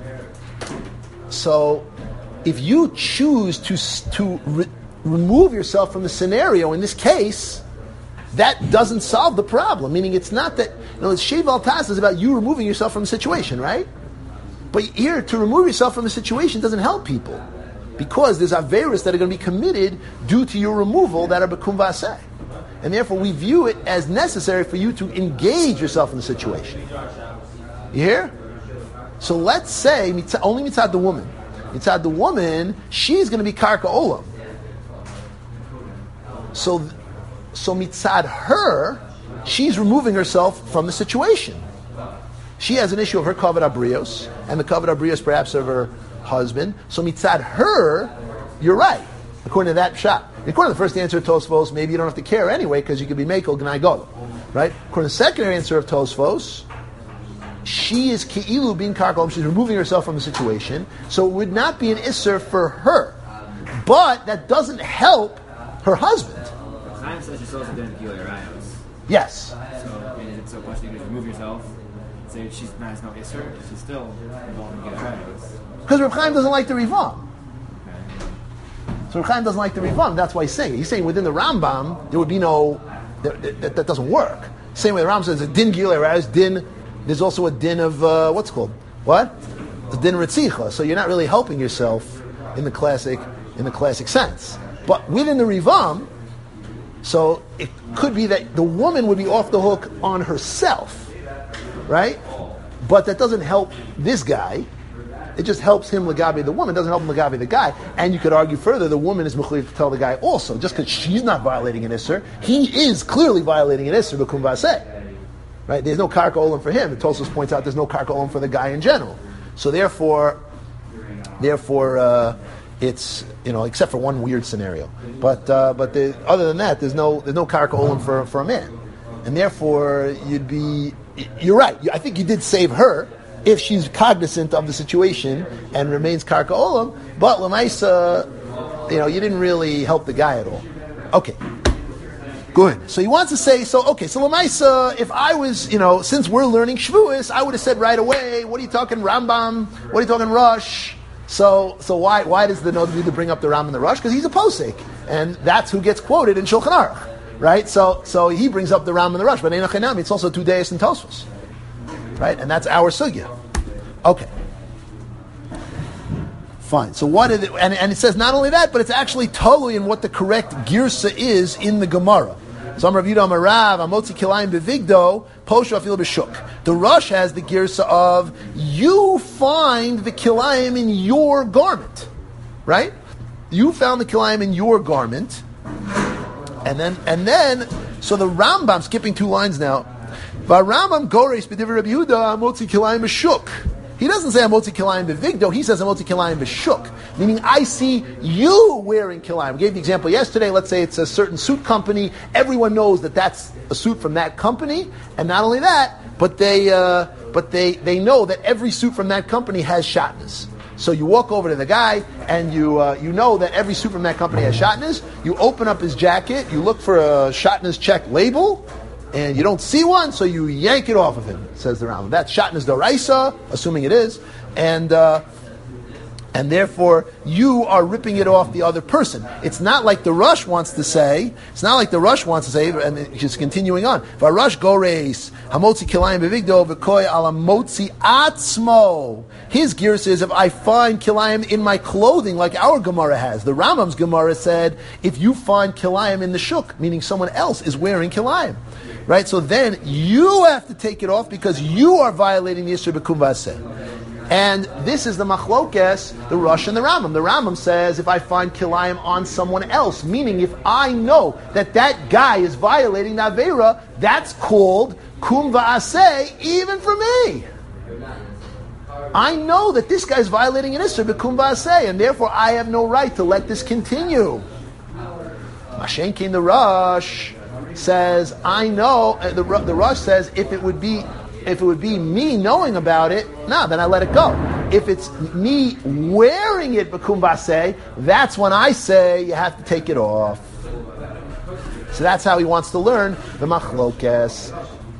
so if you choose to to re- remove yourself from the scenario in this case, that doesn't solve the problem. Meaning it's not that you know, sheval tas is about you removing yourself from the situation, right? But here, to remove yourself from the situation doesn't help people. Because there's averos that are going to be committed due to your removal that are b'kum v'aseh. And therefore we view it as necessary for you to engage yourself in the situation. You hear? So let's say, only mitzad the woman. Mitzad the woman, she's going to be karka olam. So, so mitzad her, she's removing herself from the situation. She has an issue of her kavod abrios, and the kavod abrios perhaps of her husband. So mitzad her, you're right, according to that shot. According to the first answer of Tosfos, maybe you don't have to care anyway, because you could be mekel gnai gadol. Right? According to the second answer of Tosfos, she is ki'ilu bin karkol, she's removing herself from the situation, so it would not be an isser for her. But that doesn't help her husband. Chaim says she's also doing Gilei Rayos. Yes. So, is it so question you can remove yourself, say she's not, has no Isser, she's still involved in Gilei Rayos. Because Reb Chaim doesn't like the Rivam. So Reb Chaim doesn't like the Rivam, that's why he's saying it. He's saying within the Rambam, there would be no, that, that, that doesn't work. Same way the Rambam says, a din Gilei Rayos, din, there's also a din of, uh, what's it called? What? A din Ritzicha. So you're not really helping yourself in the classic, in the classic sense. But within the Rivam, so it could be that the woman would be off the hook on herself, right? But that doesn't help this guy. It just helps him legabe the woman. It doesn't help him legabe the guy. And you could argue further, the woman is mechuyev to tell the guy also, just because she's not violating an isser, he is clearly violating an isser b'kum vaseh. Right? There's no karka olam for him. The Tosfos points out there's no karka olam for the guy in general. So therefore, therefore, uh, it's, you know, except for one weird scenario. But uh, but the, other than that, there's no there's no karka olam for for a man, and therefore you'd be. You're right. I think you did save her if she's cognizant of the situation and remains karka olam. But lemaisa, you know, you didn't really help the guy at all. Okay. Good. So he wants to say, so, okay, so lemaisa, if I was, you know, since we're learning Shavuos, I would have said right away, what are you talking Rambam? What are you talking Rosh? So, so why why does the Noda B'Yehuda bring up the Ram and the Rosh? Because he's a posek, and that's who gets quoted in Shulchan Aruch, right? So, so he brings up the Ram and the Rosh, but Einach Einami, it's also two Deis and Tosfos, right? And that's our sugya. Okay, fine. So what is it? And, and it says not only that, but it's actually totally in what the correct girsa is in the Gemara. So I'm Rav Yudah Amarav, Amotzi Kilayim Bevigdo, Poshu Afil B'Shuk. The Rosh has the girsa of, you find the Kilayim in your garment. Right? You found the Kilayim in your garment. And then, and then, so the Rambam, skipping two lines now, V'Rambam Gores B'Divrei Rav Yehuda, Amotzi Kilayim B'Shuk. He doesn't say Amotzi Kilayim B'Vigdo, he says Amotzi Kilayim B'Shuk. Meaning, I see you wearing Kilayim. We gave the example yesterday, let's say it's a certain suit company, everyone knows that that's a suit from that company, and not only that, but they uh, but they, they know that every suit from that company has shatnez. So you walk over to the guy, and you uh, you know that every suit from that company has shatnez, you open up his jacket, you look for a shatnez check label, and you don't see one, so you yank it off of him, says the Rambam. That's shatnez doraisa, assuming it is, and uh, and therefore you are ripping it off the other person. It's not like the Rush wants to say. It's not like the Rush wants to say, and just continuing on. V'Rush goreis hamotzi kilayim bevigdo v'koy ala motzi atzmo. His gear says, if I find kilayim in my clothing, like our Gemara has. The Rambam's Gemara said, if you find kilayim in the shuk, meaning someone else is wearing kilayim. Right, so then you have to take it off because you are violating the Yisur B'Kum V'Aseh. And this is the Machlokes, the Rosh and the Rambam. The Rambam says, if I find Kilayim on someone else, meaning if I know that that guy is violating the Aveira, that's called Kum V'Aseh even for me. I know that this guy is violating an Yisur B'Kum V'Aseh, and therefore I have no right to let this continue. Mashenkin the Rosh says, I know, uh, the, the Rosh says, if it would be if it would be me knowing about it, no, then I let it go. If it's me wearing it, b'kum baseh, that's when I say you have to take it off. So that's how he wants to learn the machlokes.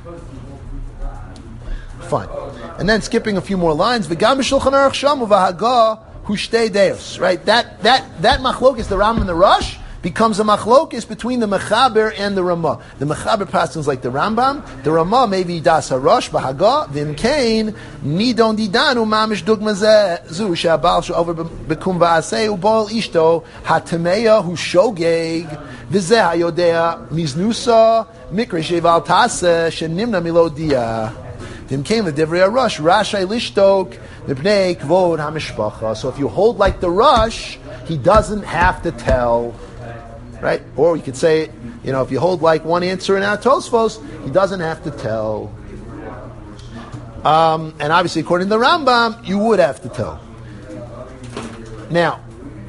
Fine. And then skipping a few more lines, v'gam b'shulchan aruch shamu v'haga hu shtei deos. Right? That that that machlokes, the Ram and the Rosh, becomes a machlokes between the Mechaber and the Ramah. The Mechaber passes like the Rambam. The Ramah maybe das harosh b'haga v'imkein nidon didanu mamish dugma zu she'abal she'over b'kum v'aseh u'bol ishto hatameya hu shogeg v'zeh hayodea miznusa mikre she'val taseh she'nimna milodia v'imkein l'divrei harosh rashai lishtok mipnei kvod hamishpacha. So if you hold like the Rosh, he doesn't have to tell. Right? Or you could say, you know, if you hold like one answer in our Tosfos, he doesn't have to tell. Um, and obviously, according to the Rambam, you would have to tell. Now,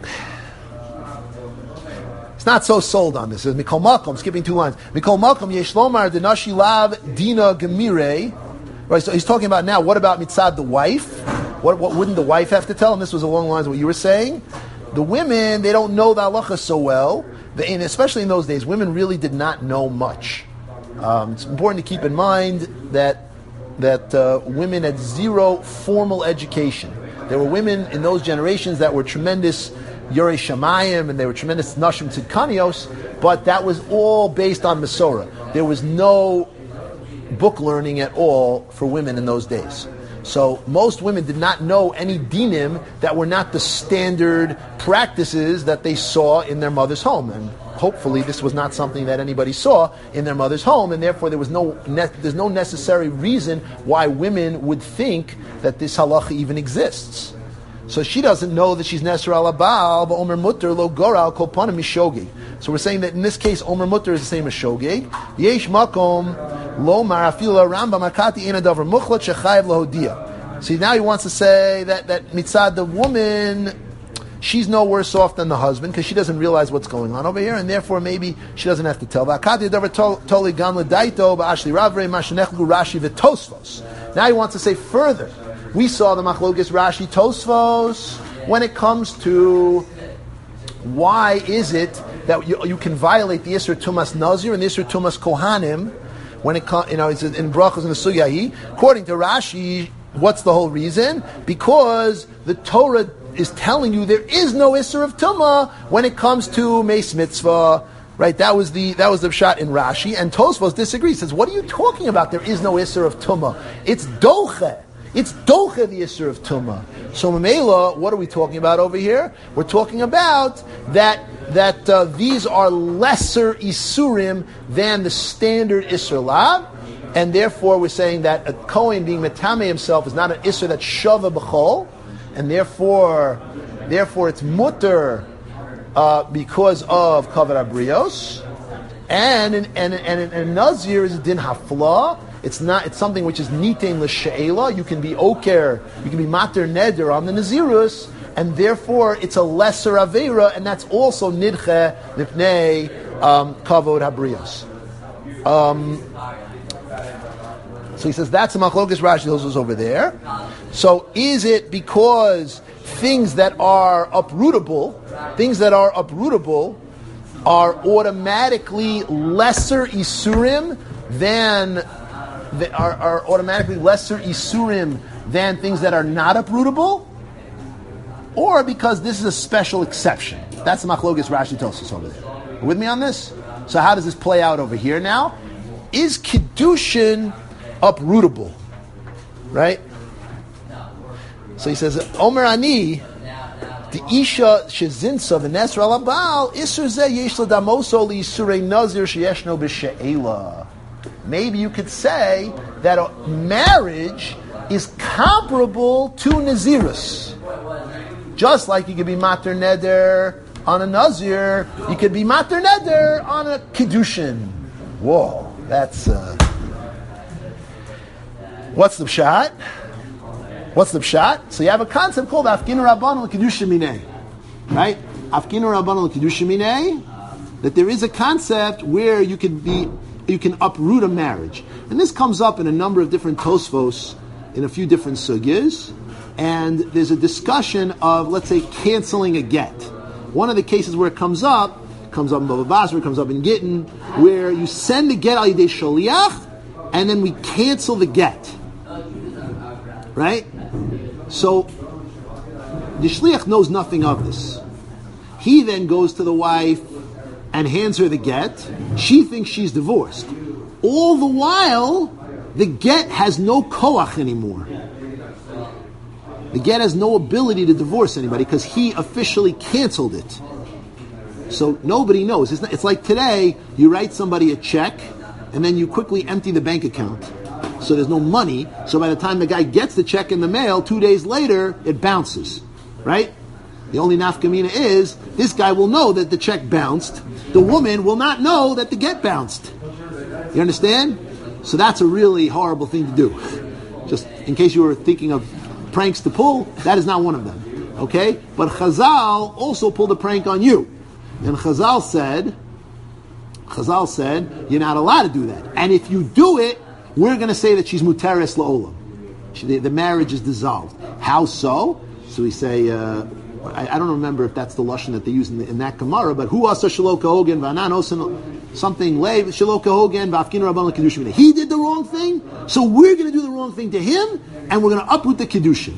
it's not so sold on this. It's Mikol Malkom, skipping two lines. Mikol Malkom, Yesh Lomar, Denashi Lav, Dina Gemire. Right, so he's talking about now, what about Mitzad, the wife? What, what wouldn't the wife have to tell? And this was along the lines of what you were saying. The women, they don't know the halacha so well. They, and especially in those days, women really did not know much. Um, it's important to keep in mind that that uh, women had zero formal education. There were women in those generations that were tremendous Yorei Shamayim, and they were tremendous Nashim Tzidkanios, but that was all based on Masorah. There was no book learning at all for women in those days. So most women did not know any dinim that were not the standard practices that they saw in their mother's home. And hopefully this was not something that anybody saw in their mother's home, and therefore there was no ne- there's no necessary reason why women would think that this halacha even exists. So she doesn't know that she's Nesra ala Baal, but Omer Mutter lo Goral kol panim mishogeg. So we're saying that in this case, Omer Mutter is the same as Shogeg. Yesh makom lo marafila Rambam akati ena davar muchlat shechayev lahodia. See, now he wants to say that that mitzad the woman, she's no worse off than the husband because she doesn't realize what's going on over here, and therefore maybe she doesn't have to tell. Akati davar toli gam ledaito ba'ashli ravrei mashenechlu Rashi v'Tosfos. Now he wants to say further. We saw the Machlokes Rashi Tosfos when it comes to why is it that you, you can violate the Isser Tumas Nazir and the Isser Tumas Kohanim when it comes, you know, it's in Brachos and the Sugyahi. According to Rashi, what's the whole reason? Because the Torah is telling you there is no Isser of Tumah when it comes to Meis Mitzvah. Right, that was the that was the shot in Rashi, and Tosfos disagrees. Says, what are you talking about? There is no Isser of Tumah. It's Doche. It's Doche the Isser of Tumah. So Mamela, what are we talking about over here? We're talking about that that uh, these are lesser Isurim than the standard Isser Lav, and therefore we're saying that a Kohen being Metame himself is not an Isser that's Shava B'chol, and therefore therefore it's Mutter uh, because of Kavod Abrios, and and and and, and Nazir is a Din Hafla. It's not. It's something which is nitain l'she'ela. You can be oker, you can be mater neder on the nazirus, and therefore it's a lesser avera, and that's also nidche lipnei kavod habrios. Um, so he says that's a machlokes Rashi. Those was over there. So is it because things that are uprootable, things that are uprootable, are automatically lesser isurim than That are, are automatically lesser isurim than things that are not uprootable, or because this is a special exception? That's the machlokes Rashi tells us over there. Are you with me on this? So how does this play out over here now? Is kiddushin uprootable? Right? So he says, Omer ani, the isha shezinsa v'nesra labal isur zeh yesh l'damoso li'isurei nazir sheyeshno b'she'ela. Maybe you could say that a marriage is comparable to Nazirus. Just like you could be Mater Neder on a Nazir, you could be Mater Neder on a Kiddushin. Whoa, that's... Uh... What's the pshat? What's the pshat? So you have a concept called Afkinu Rabban al-Kiddushin Minei. Right? Afkinu Rabban al-Kiddushin Minei, that there is a concept where you could be... you can uproot a marriage. And this comes up in a number of different Tosfos, in a few different sugyas, and there's a discussion of, let's say, canceling a get. One of the cases where it comes up, comes up in Bava Basra, it comes up in Gittin, where you send the get al yidei shaliach, and then we cancel the get. Right? So, the shliach knows nothing of this. He then goes to the wife and hands her the get. She thinks she's divorced. All the while, the get has no koach anymore. The get has no ability to divorce anybody because he officially canceled it. So nobody knows. It's, not, it's like today, you write somebody a check, and then you quickly empty the bank account. So there's no money. So by the time the guy gets the check in the mail, two days later, it bounces. Right? The only nafkamina is, this guy will know that the check bounced. The woman will not know that the get bounced. You understand? So that's a really horrible thing to do. Just in case you were thinking of pranks to pull, that is not one of them. Okay? But Chazal also pulled a prank on you. And Chazal said, Chazal said, you're not allowed to do that. And if you do it, we're going to say that she's muteres la'olam. She, the, the marriage is dissolved. How so? So we say, uh, I, I don't remember if that's the lashon that they use in, the, in that Gemara, but hu asa shaloka hogan v'anan osin something lay shaloka hogan v'afkin rabban l'kedushin. He did the wrong thing, so we're going to do the wrong thing to him, and we're going to uproot the kedushin.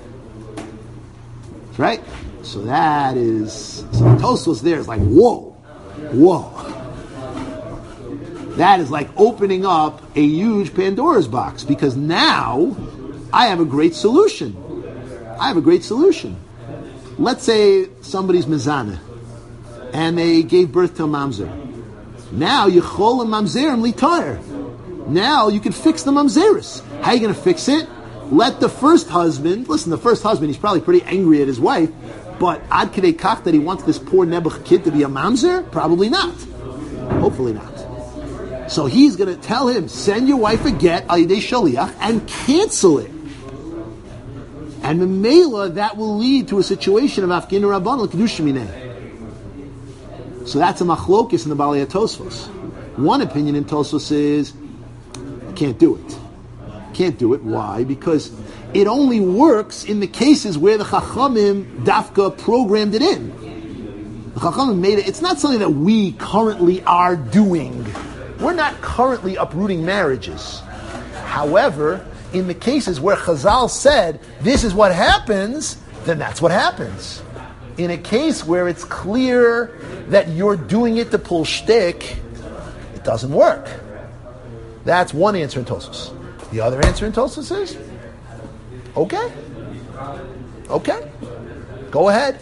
Right? So that is so Tosfos there is like whoa, whoa. That is like opening up a huge Pandora's box, because now I have a great solution. I have a great solution. Let's say somebody's mezana, and they gave birth to a mamzer. Now yichol mamzerim litar. Now you can fix the mamzeris. How are you going to fix it? Let the first husband listen. The first husband, he's probably pretty angry at his wife, but ad kedei kach that he wants this poor nebuch kid to be a mamzer? Probably not. Hopefully not. So he's going to tell him, send your wife a get al yidei shaliach and cancel it. And memela, that will lead to a situation of afkin rabban l'kedusha mineh. So that's a machlokis in the Balei Tosfos. One opinion in Tosfos is can't do it. Can't do it. Why? Because it only works in the cases where the Chachamim dafka programmed it in. The Chachamim made it. It's not something that we currently are doing. We're not currently uprooting marriages. However, in the cases where Chazal said, this is what happens, then that's what happens. In a case where it's clear that you're doing it to pull shtick, it doesn't work. That's one answer in Tosfos. The other answer in Tosfos is, okay. Okay. Go ahead.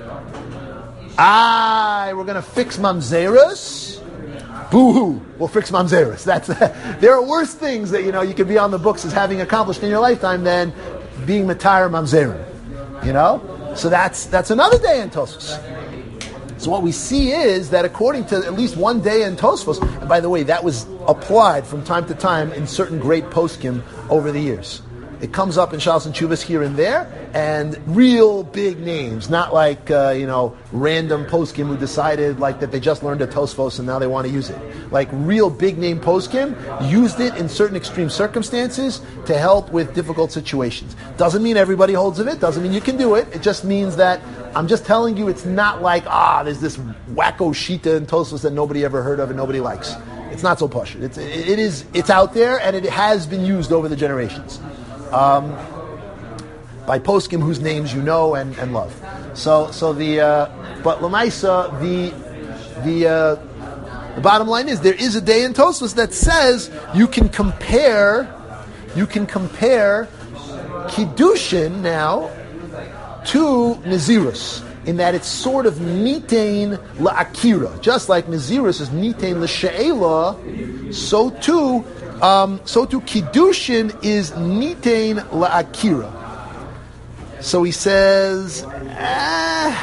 Ah, we're going to fix mamzeros. Boo-hoo, we'll fix mamzeros. That's there are worse things that you know you could be on the books as having accomplished in your lifetime than being matar mamzerim. You know, so that's that's another day in Tosfos. So what we see is that according to at least one day in Tosfos, and by the way, that was applied from time to time in certain great poskim over the years. It comes up in Shalos and Chuvas here and there, and real big names, not like uh, you know random poskim who decided like that they just learned a Tosfos and now they want to use it. Like real big name poskim used it in certain extreme circumstances to help with difficult situations. Doesn't mean everybody holds of it. Doesn't mean you can do it. It just means that I'm just telling you it's not like ah there's this wacko shita in Tosfos that nobody ever heard of and nobody likes. It's not so posh. It's it, it is it's out there and it has been used over the generations. Um, by poskim whose names you know and, and love. So so the uh, but Lamaisa the the uh, the bottom line is there is a day in Tosfos that says you can compare you can compare kiddushin now to nazirus in that it's sort of nitain la'akira, just like nazirus is nitain l'she'ela, so too. Um, so to Kiddushin is nitain la'akira. So he says, ah,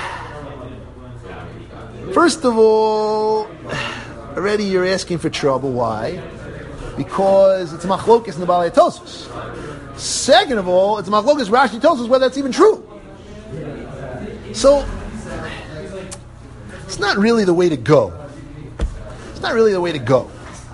first of all, already you're asking for trouble. Why? Because it's machlokes in the Balei Tosfos. Second of all, it's machlokes Rashi Tosfos whether that's even true. So it's not really the way to go. It's not really the way to go.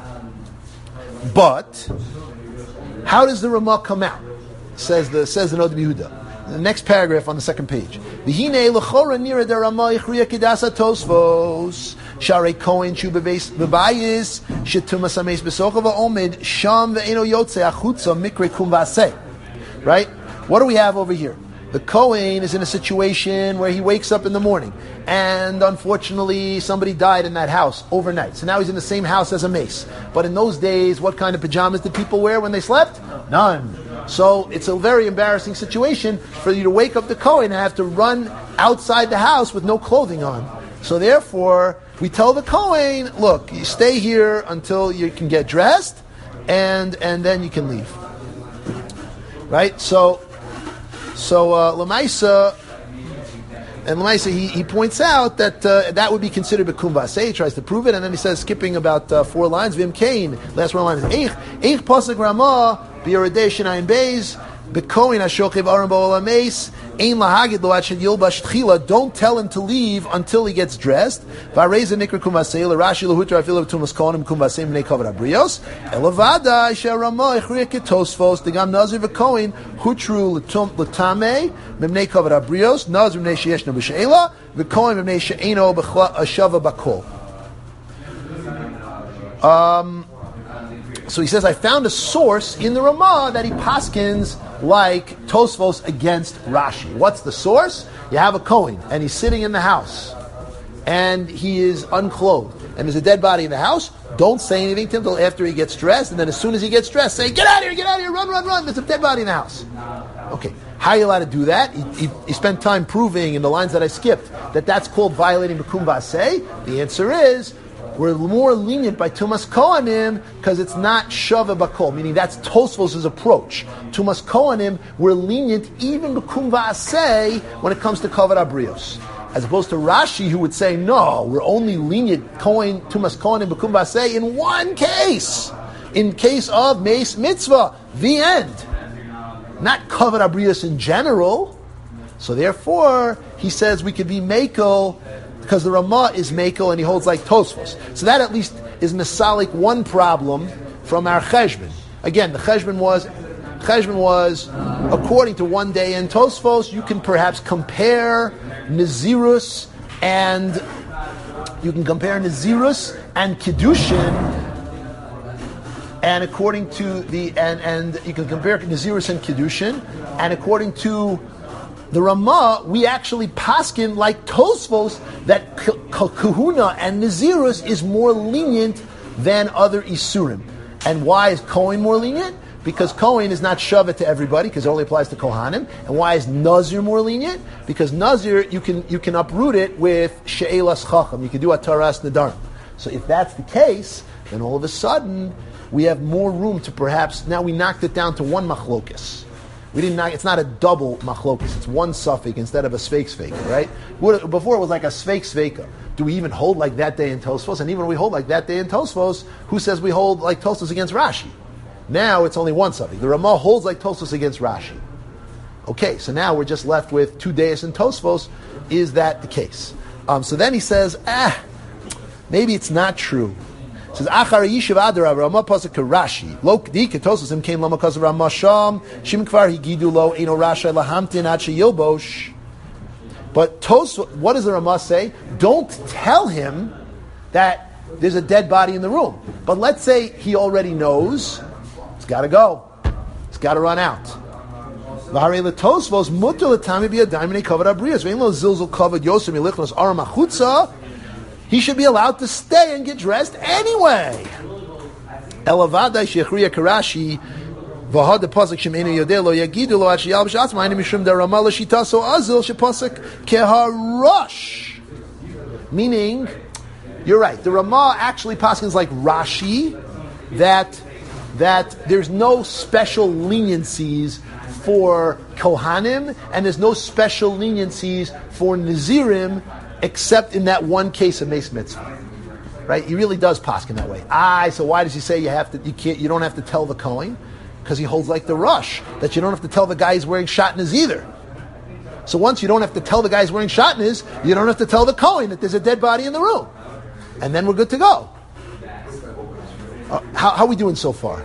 But how does the Ramah come out? Says the says the Nod Yehuda. The next paragraph on the second page. V'hinei l'chora nira der Ramah yichriya kedasa Tosfos sharei kohen shu bebeis bebayis shetumas ameis besocha va'omed sham ve'eno yotze achutza mikre kum v'aseh. Right? What do we have over here? The Kohen is in a situation where he wakes up in the morning, and unfortunately somebody died in that house overnight. So now he's in the same house as a mace. But in those days, what kind of pajamas did people wear when they slept? None. So it's a very embarrassing situation for you to wake up the Kohen and have to run outside the house with no clothing on. So therefore, we tell the Kohen, look, you stay here until you can get dressed, and and then you can leave. Right? So... So uh, Lamaisa, and Lamaisa, he, he points out that uh, that would be considered bekum v'aseh. He tries to prove it, and then he says, skipping about uh, four lines, Vim Kain, last one line is Eich Eich pasuk Ramah B'Yeridei Shnayim Beis, B'Kohen HaShochev Aron Ba'ol HaMeis, Ein Lahagid Lo Ad Sheyilbash Tchila, don't tell him to leave until he gets dressed. V'Areza Nikra Kumvasei, L'Rashi L'Hutra Afilu V'Tumas Kohanim Kumvasei M'nei Kavod HaBrios, Elavada She'Ramah Echriya Ketosfos, Degam Nazir V'Kohen, Hutru L'Tamei, M'nei Kavod HaBrios, Nazir M'nei She'eshna B'She'ela, V'Kohen M'nei She'eno B'Shava B'Kol. Um... So he says, I found a source in the Ramah that he paskins like Tosfos against Rashi. What's the source? You have a Kohen, and he's sitting in the house, and he is unclothed, and there's a dead body in the house. Don't say anything to him until after he gets dressed, and then as soon as he gets dressed, say, get out of here, get out of here, run, run, run, there's a dead body in the house. Okay, how are you allowed to do that? He, he, he spent time proving in the lines that I skipped that that's called violating B'kum V'aseh. The answer is, we're more lenient by Tumas Kohanim because it's not Shava Bakol, meaning that's Tosfos' approach. Tumas Kohanim, we're lenient even B'kum V'aseh when it comes to Kavod HaBrios. As opposed to Rashi, who would say, no, we're only lenient Kohen, Tumas Kohanim B'kum V'aseh in one case. In case of Meis Mitzvah, the end. Not Kavod HaBrios in general. So therefore, he says we could be Mekel because the Ramah is Mekel and he holds like Tosfos. So that at least is Mesalik one problem from our Cheshbon. Again, the Cheshbon was, Cheshbon was, according to one day in Tosfos, you can perhaps compare Nazirus and, you can compare Nazirus and Kiddushin, and according to the, and, and you can compare Nazirus and Kiddushin, and according to the Ramah, we actually paskin like Tosfos that Kahuna and Nazirus is more lenient than other Isurim. And why is Kohen more lenient? Because Kohen is not Shavet to everybody, because it only applies to Kohanim. And why is Nazir more lenient? Because Nazir, you can you can uproot it with She'elas Chacham. You can do Ataras Nadarim. So if that's the case, then all of a sudden, we have more room to perhaps, now we knocked it down to one machlokas. We didn't knock, it's not a double machlokes, it's one suffix instead of a sveik sveika, right? Before it was like a sveik sveika. Do we even hold like that day in Tosfos? And even when we hold like that day in Tosfos, who says we hold like Tosfos against Rashi? Now it's only one suffix. The Ramah holds like Tosfos against Rashi. Okay, so now we're just left with two days in Tosfos. Is that the case? Um, so then he says, ah, maybe it's not true. Says Achar Yishuv Adar Ramah Pasuk Rashi Lo Kdi Ketosos Im Came Lama Kasav Ramah Sham Shim Kvar Higidu Lo Eino Rasha Lahamtin Ad Sheyilbosh. But Tos, what does the Ramah say? Don't tell him that there's a dead body in the room. But let's say he already knows. It's got to go. It's got to run out. V'harei letosvos mutar l'tami b'yadayim v'nei kavod habriyos v'ein lo zilzul kavod yosem yilichnos aram achutza. He should be allowed to stay and get dressed anyway. Elavadai shechriya karashi v'had the pasuk shemeinu yodeh lo yagidu lo ad sheyal b'shatzma hainu mishum darama l'shitaso azil shepasuk keharosh. Meaning, you're right. The Ramah actually paskins like Rashi that that there's no special leniencies for Kohanim and there's no special leniencies for Nazirim except in that one case of Meis Mitzvah. Right? He really does paskin that way. Ah, so why does he say you have to? You can't. You don't have to tell the Kohen because he holds like the Rush that you don't have to tell the guy he's wearing shatnez either. So once you don't have to tell the guy he's wearing shatnez, you don't have to tell the Kohen that there's a dead body in the room, and then we're good to go. Uh, how, how are we doing so far?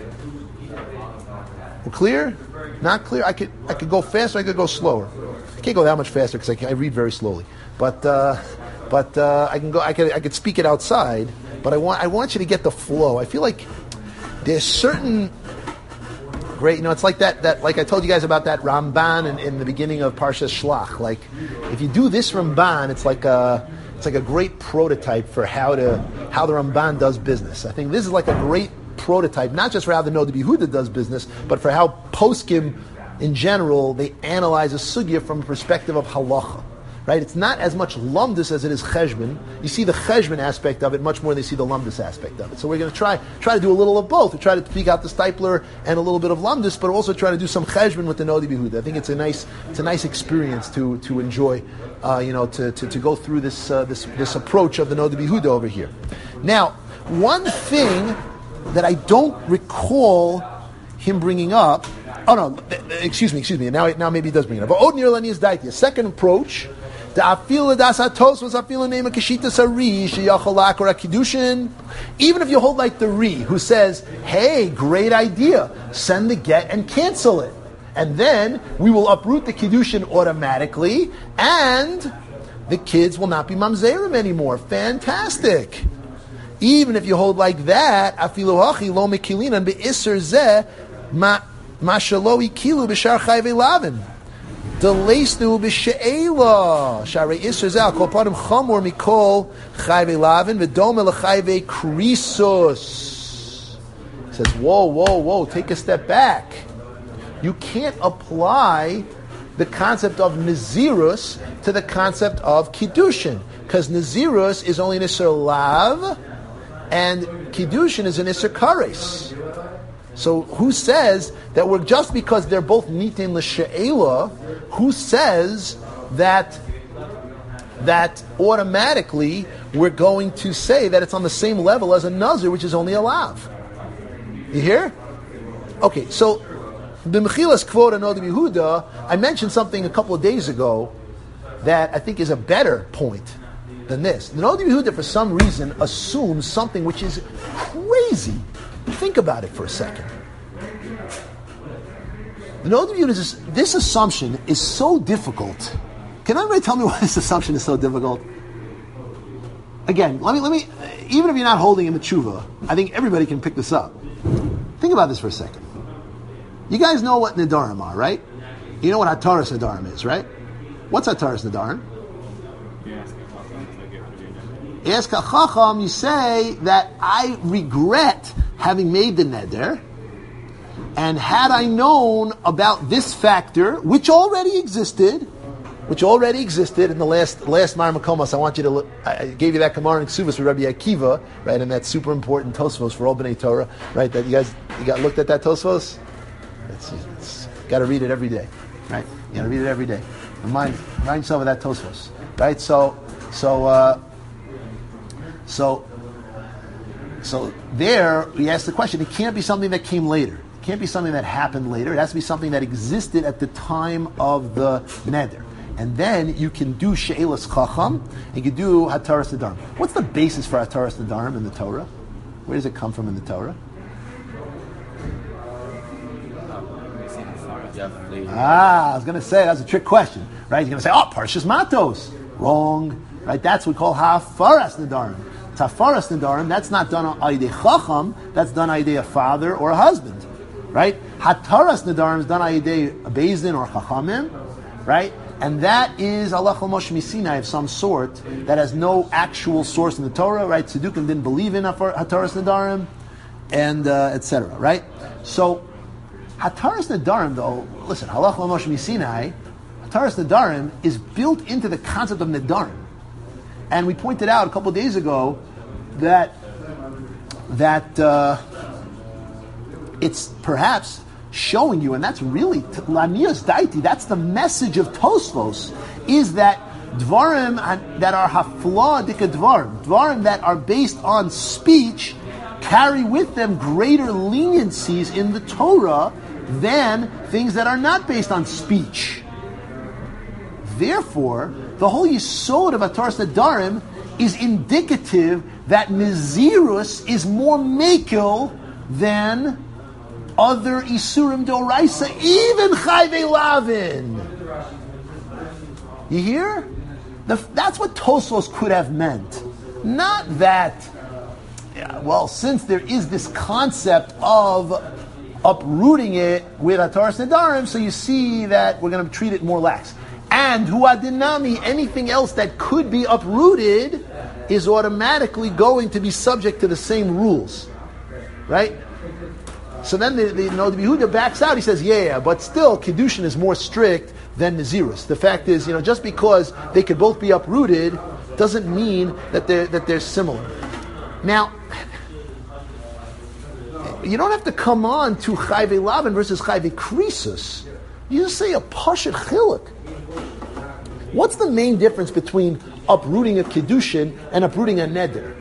We're clear? Not clear? I could I could go faster. I could go slower. I can't go that much faster because I, can, I read very slowly. But uh, but uh, I can go. I could I could speak it outside. But I want I want you to get the flow. I feel like there's certain great. You know, it's like that that like I told you guys about that Ramban in, in the beginning of Parshas Shlach. Like if you do this Ramban, it's like a it's like a great prototype for how to how the Ramban does business. I think this is like a great prototype, not just for how the Noda B'Yehuda does business, but for how poskim in general they analyze a sugya from a perspective of halacha. Right? It's not as much lumdus as it is cheshbon. You see the cheshbon aspect of it much more than you see the lumdus aspect of it. So we're going to try try to do a little of both. We try to speak out the stipler and a little bit of lumdus, but also try to do some cheshbon with the Noda B'Yehuda. I think it's a nice it's a nice experience to to enjoy. Uh, you know, to, to, to go through this uh, this this approach of the Noda B'Yehuda over here. Now, one thing that I don't recall him bringing up. Oh no, excuse me, excuse me. Now, now maybe he does bring it up. But Od Nir Lani is Daiti. A second approach. The Afila Das Atos was Afila name of Kashita Sari Sheyachalak or Akidushin. Even if you hold like the Ri, who says, "Hey, great idea, send the get and cancel it, and then we will uproot the Kiddushin automatically, and the kids will not be mamzerim anymore." Fantastic. Even if you hold like that, Afilu Hachi Lo Mekilinan Be'Isser Zeh Ma Mashalo Ikilu B'Shar Chayve Lavin. Deleisnu b'she'ela sharei isser zeh kol parim chamor mikol chayve lavin v'dome l'chayve krisos. He says, whoa, whoa, whoa, take a step back. You can't apply the concept of nazirus to the concept of kiddushin, because nazirus is only an isser lav, and kiddushin is an isser kares. So who says that we're just because they're both nitin l'she'ela, who says that that automatically we're going to say that it's on the same level as a nazir, which is only a lav? You hear? Okay, so the Mechilas Kvod and Od Yehuda, I mentioned something a couple of days ago that I think is a better point than this. The Od Yehuda, for some reason, assumes something which is crazy. Think about it for a second. The Od Yehuda is this assumption is so difficult. Can anybody tell me why this assumption is so difficult? Again, let me let me. Even if you're not holding in the tshuva, I think everybody can pick this up. Think about this for a second. You guys know what Nadarim are, right? You know what Hataras Nadarim is, right? What's Hataras Nadarim? You ask a Chacham, you say that I regret having made the neder, and had I known about this factor, which already existed, which already existed in the last last Mar Makomos, I want you to look, I gave you that Gemara in Ksuvas for Rabbi Akiva, right, and that super important Tosfos for all B'nai Torah, right? That you guys you got looked at that Tosfos. It's, it's got to read it every day, right? You got to read it every day. Remind remind yourself of that Tosfos, right? So so uh, so so there we ask the question. It can't be something that came later. It can't be something that happened later. It has to be something that existed at the time of the neder. And then you can do She'elas Chacham, and you can do Hataras Nadarim. What's the basis for Hataras Nadarim in the Torah? Where does it come from in the Torah? Ah, I was going to say, that's a trick question, right? You're going to say, oh, Parshas Matos. Wrong, right? That's what we call Hafaras Nadarim. It's Hafaras Nadarim, that's not done on Aydei Chacham, that's done on Aydei a father or a husband, right? Hataras Nadarim is done on Aydei a Bezdin or Chachamim, right? And that is Allah Moshe Misinai of some sort that has no actual source in the Torah, right? Tzedukim didn't believe in Hataras Nadarim, and uh, et cetera, right? So, Hataras Nadarim, though, listen, Halach Moshe Misinai, Hataras Nadarim is built into the concept of Nadarim. And we pointed out a couple of days ago that that uh, it's perhaps showing you, and that's really Lanias Daiti, that's the message of Tosfos, is that Dvarim that are Hafla Dika Dvarim, Dvarim that are based on speech, carry with them greater leniencies in the Torah than things that are not based on speech. Therefore, the whole Yisod of Hataras Nadarim is indicative that Nazirus is more Mekel than other Isurim Doraisa, even Chayve Lavin. You hear? The, that's what Tosfos could have meant. Not that, yeah, well, since there is this concept of uprooting it with Hataras Nadarim, so you see that we're going to treat it more lax. And huadinami, anything else that could be uprooted is automatically going to be subject to the same rules, right? So then the, the, you know, the Yehuda backs out. He says, yeah, yeah, but still, Kiddushin is more strict than Nazirus. The fact is, you know, just because they could both be uprooted doesn't mean that they're that they're similar. Now, you don't have to come on to Chayve Lavin versus Chayve Krisus. You just say a Pashat Chiluk. What's the main difference between uprooting a Kiddushin and uprooting a Neder?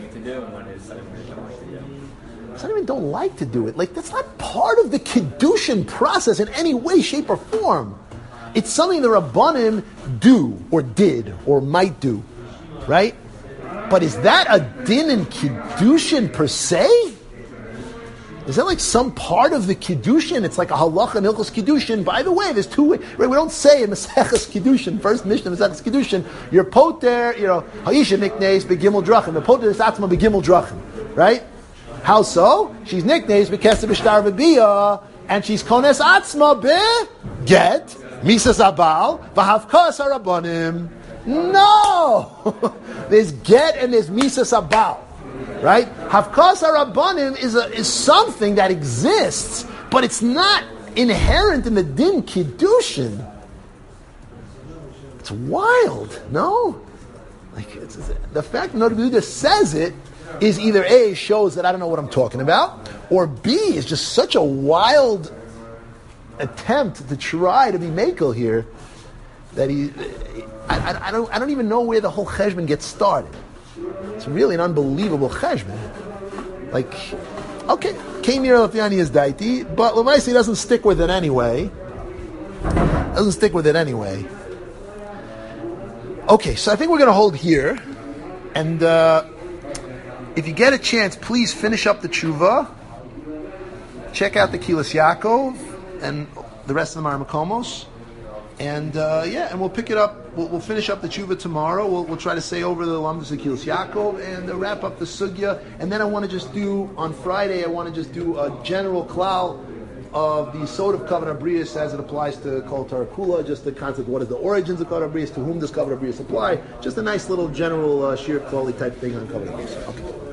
like to do and what is something they don't like to do. Some even don't like to do it. Like, that's not part of the Kiddushin process in any way, shape, or form. It's something the Rabbanim do, or did, or might do. Right? But is that a din in Kiddushin per se? Is that like some part of the Kiddushin? It's like a halacha in Hilchos Kiddushin. By the way, there's two ways. Right? We don't say in Maseches Kiddushin, first Mishnah Maseches Kiddushin, you're poter, you know, Ha'isha niknes begimel drachim. You're poter is atzma begimel drachim. Right? How so? She's niknes bekesed b'shtar v'biyah, and she's kones atzma be get misas abal v'havkas harabanim. No! There's get and there's misas abal. Right? Havkas harabanim is a, is something that exists, but it's not inherent in the din kiddushin. It's wild, no? Like it's, it's, the fact that Rabbi Yehuda says it is either A, shows that I don't know what I'm talking about, or B, is just such a wild attempt to try to be makel here that he. I, I, I don't. I don't even know where the whole cheshbon gets started. It's really an unbelievable cheshbon. Like, okay, came here Lafiani is daiti, but Lamaisi doesn't stick with it anyway. Doesn't stick with it anyway. Okay, so I think we're going to hold here, and uh, if you get a chance, please finish up the tshuva. Check out the Kilas Yaakov and the rest of the Mar Makomos. And uh, yeah, and we'll pick it up. We'll, we'll finish up the tshuva tomorrow. We'll, we'll try to say over the Lamdas of Kilas Yaakov and uh, wrap up the sugya. And then I want to just do on Friday. I want to just do a general klal of the sod of Kavanah Brius as it applies to Kol Torah Kula. Just the concept: what is the origins of Kavanah Brius? To whom does Kavanah Brius apply? Just a nice little general uh, shir klali type thing on Kavanah Brius. Okay.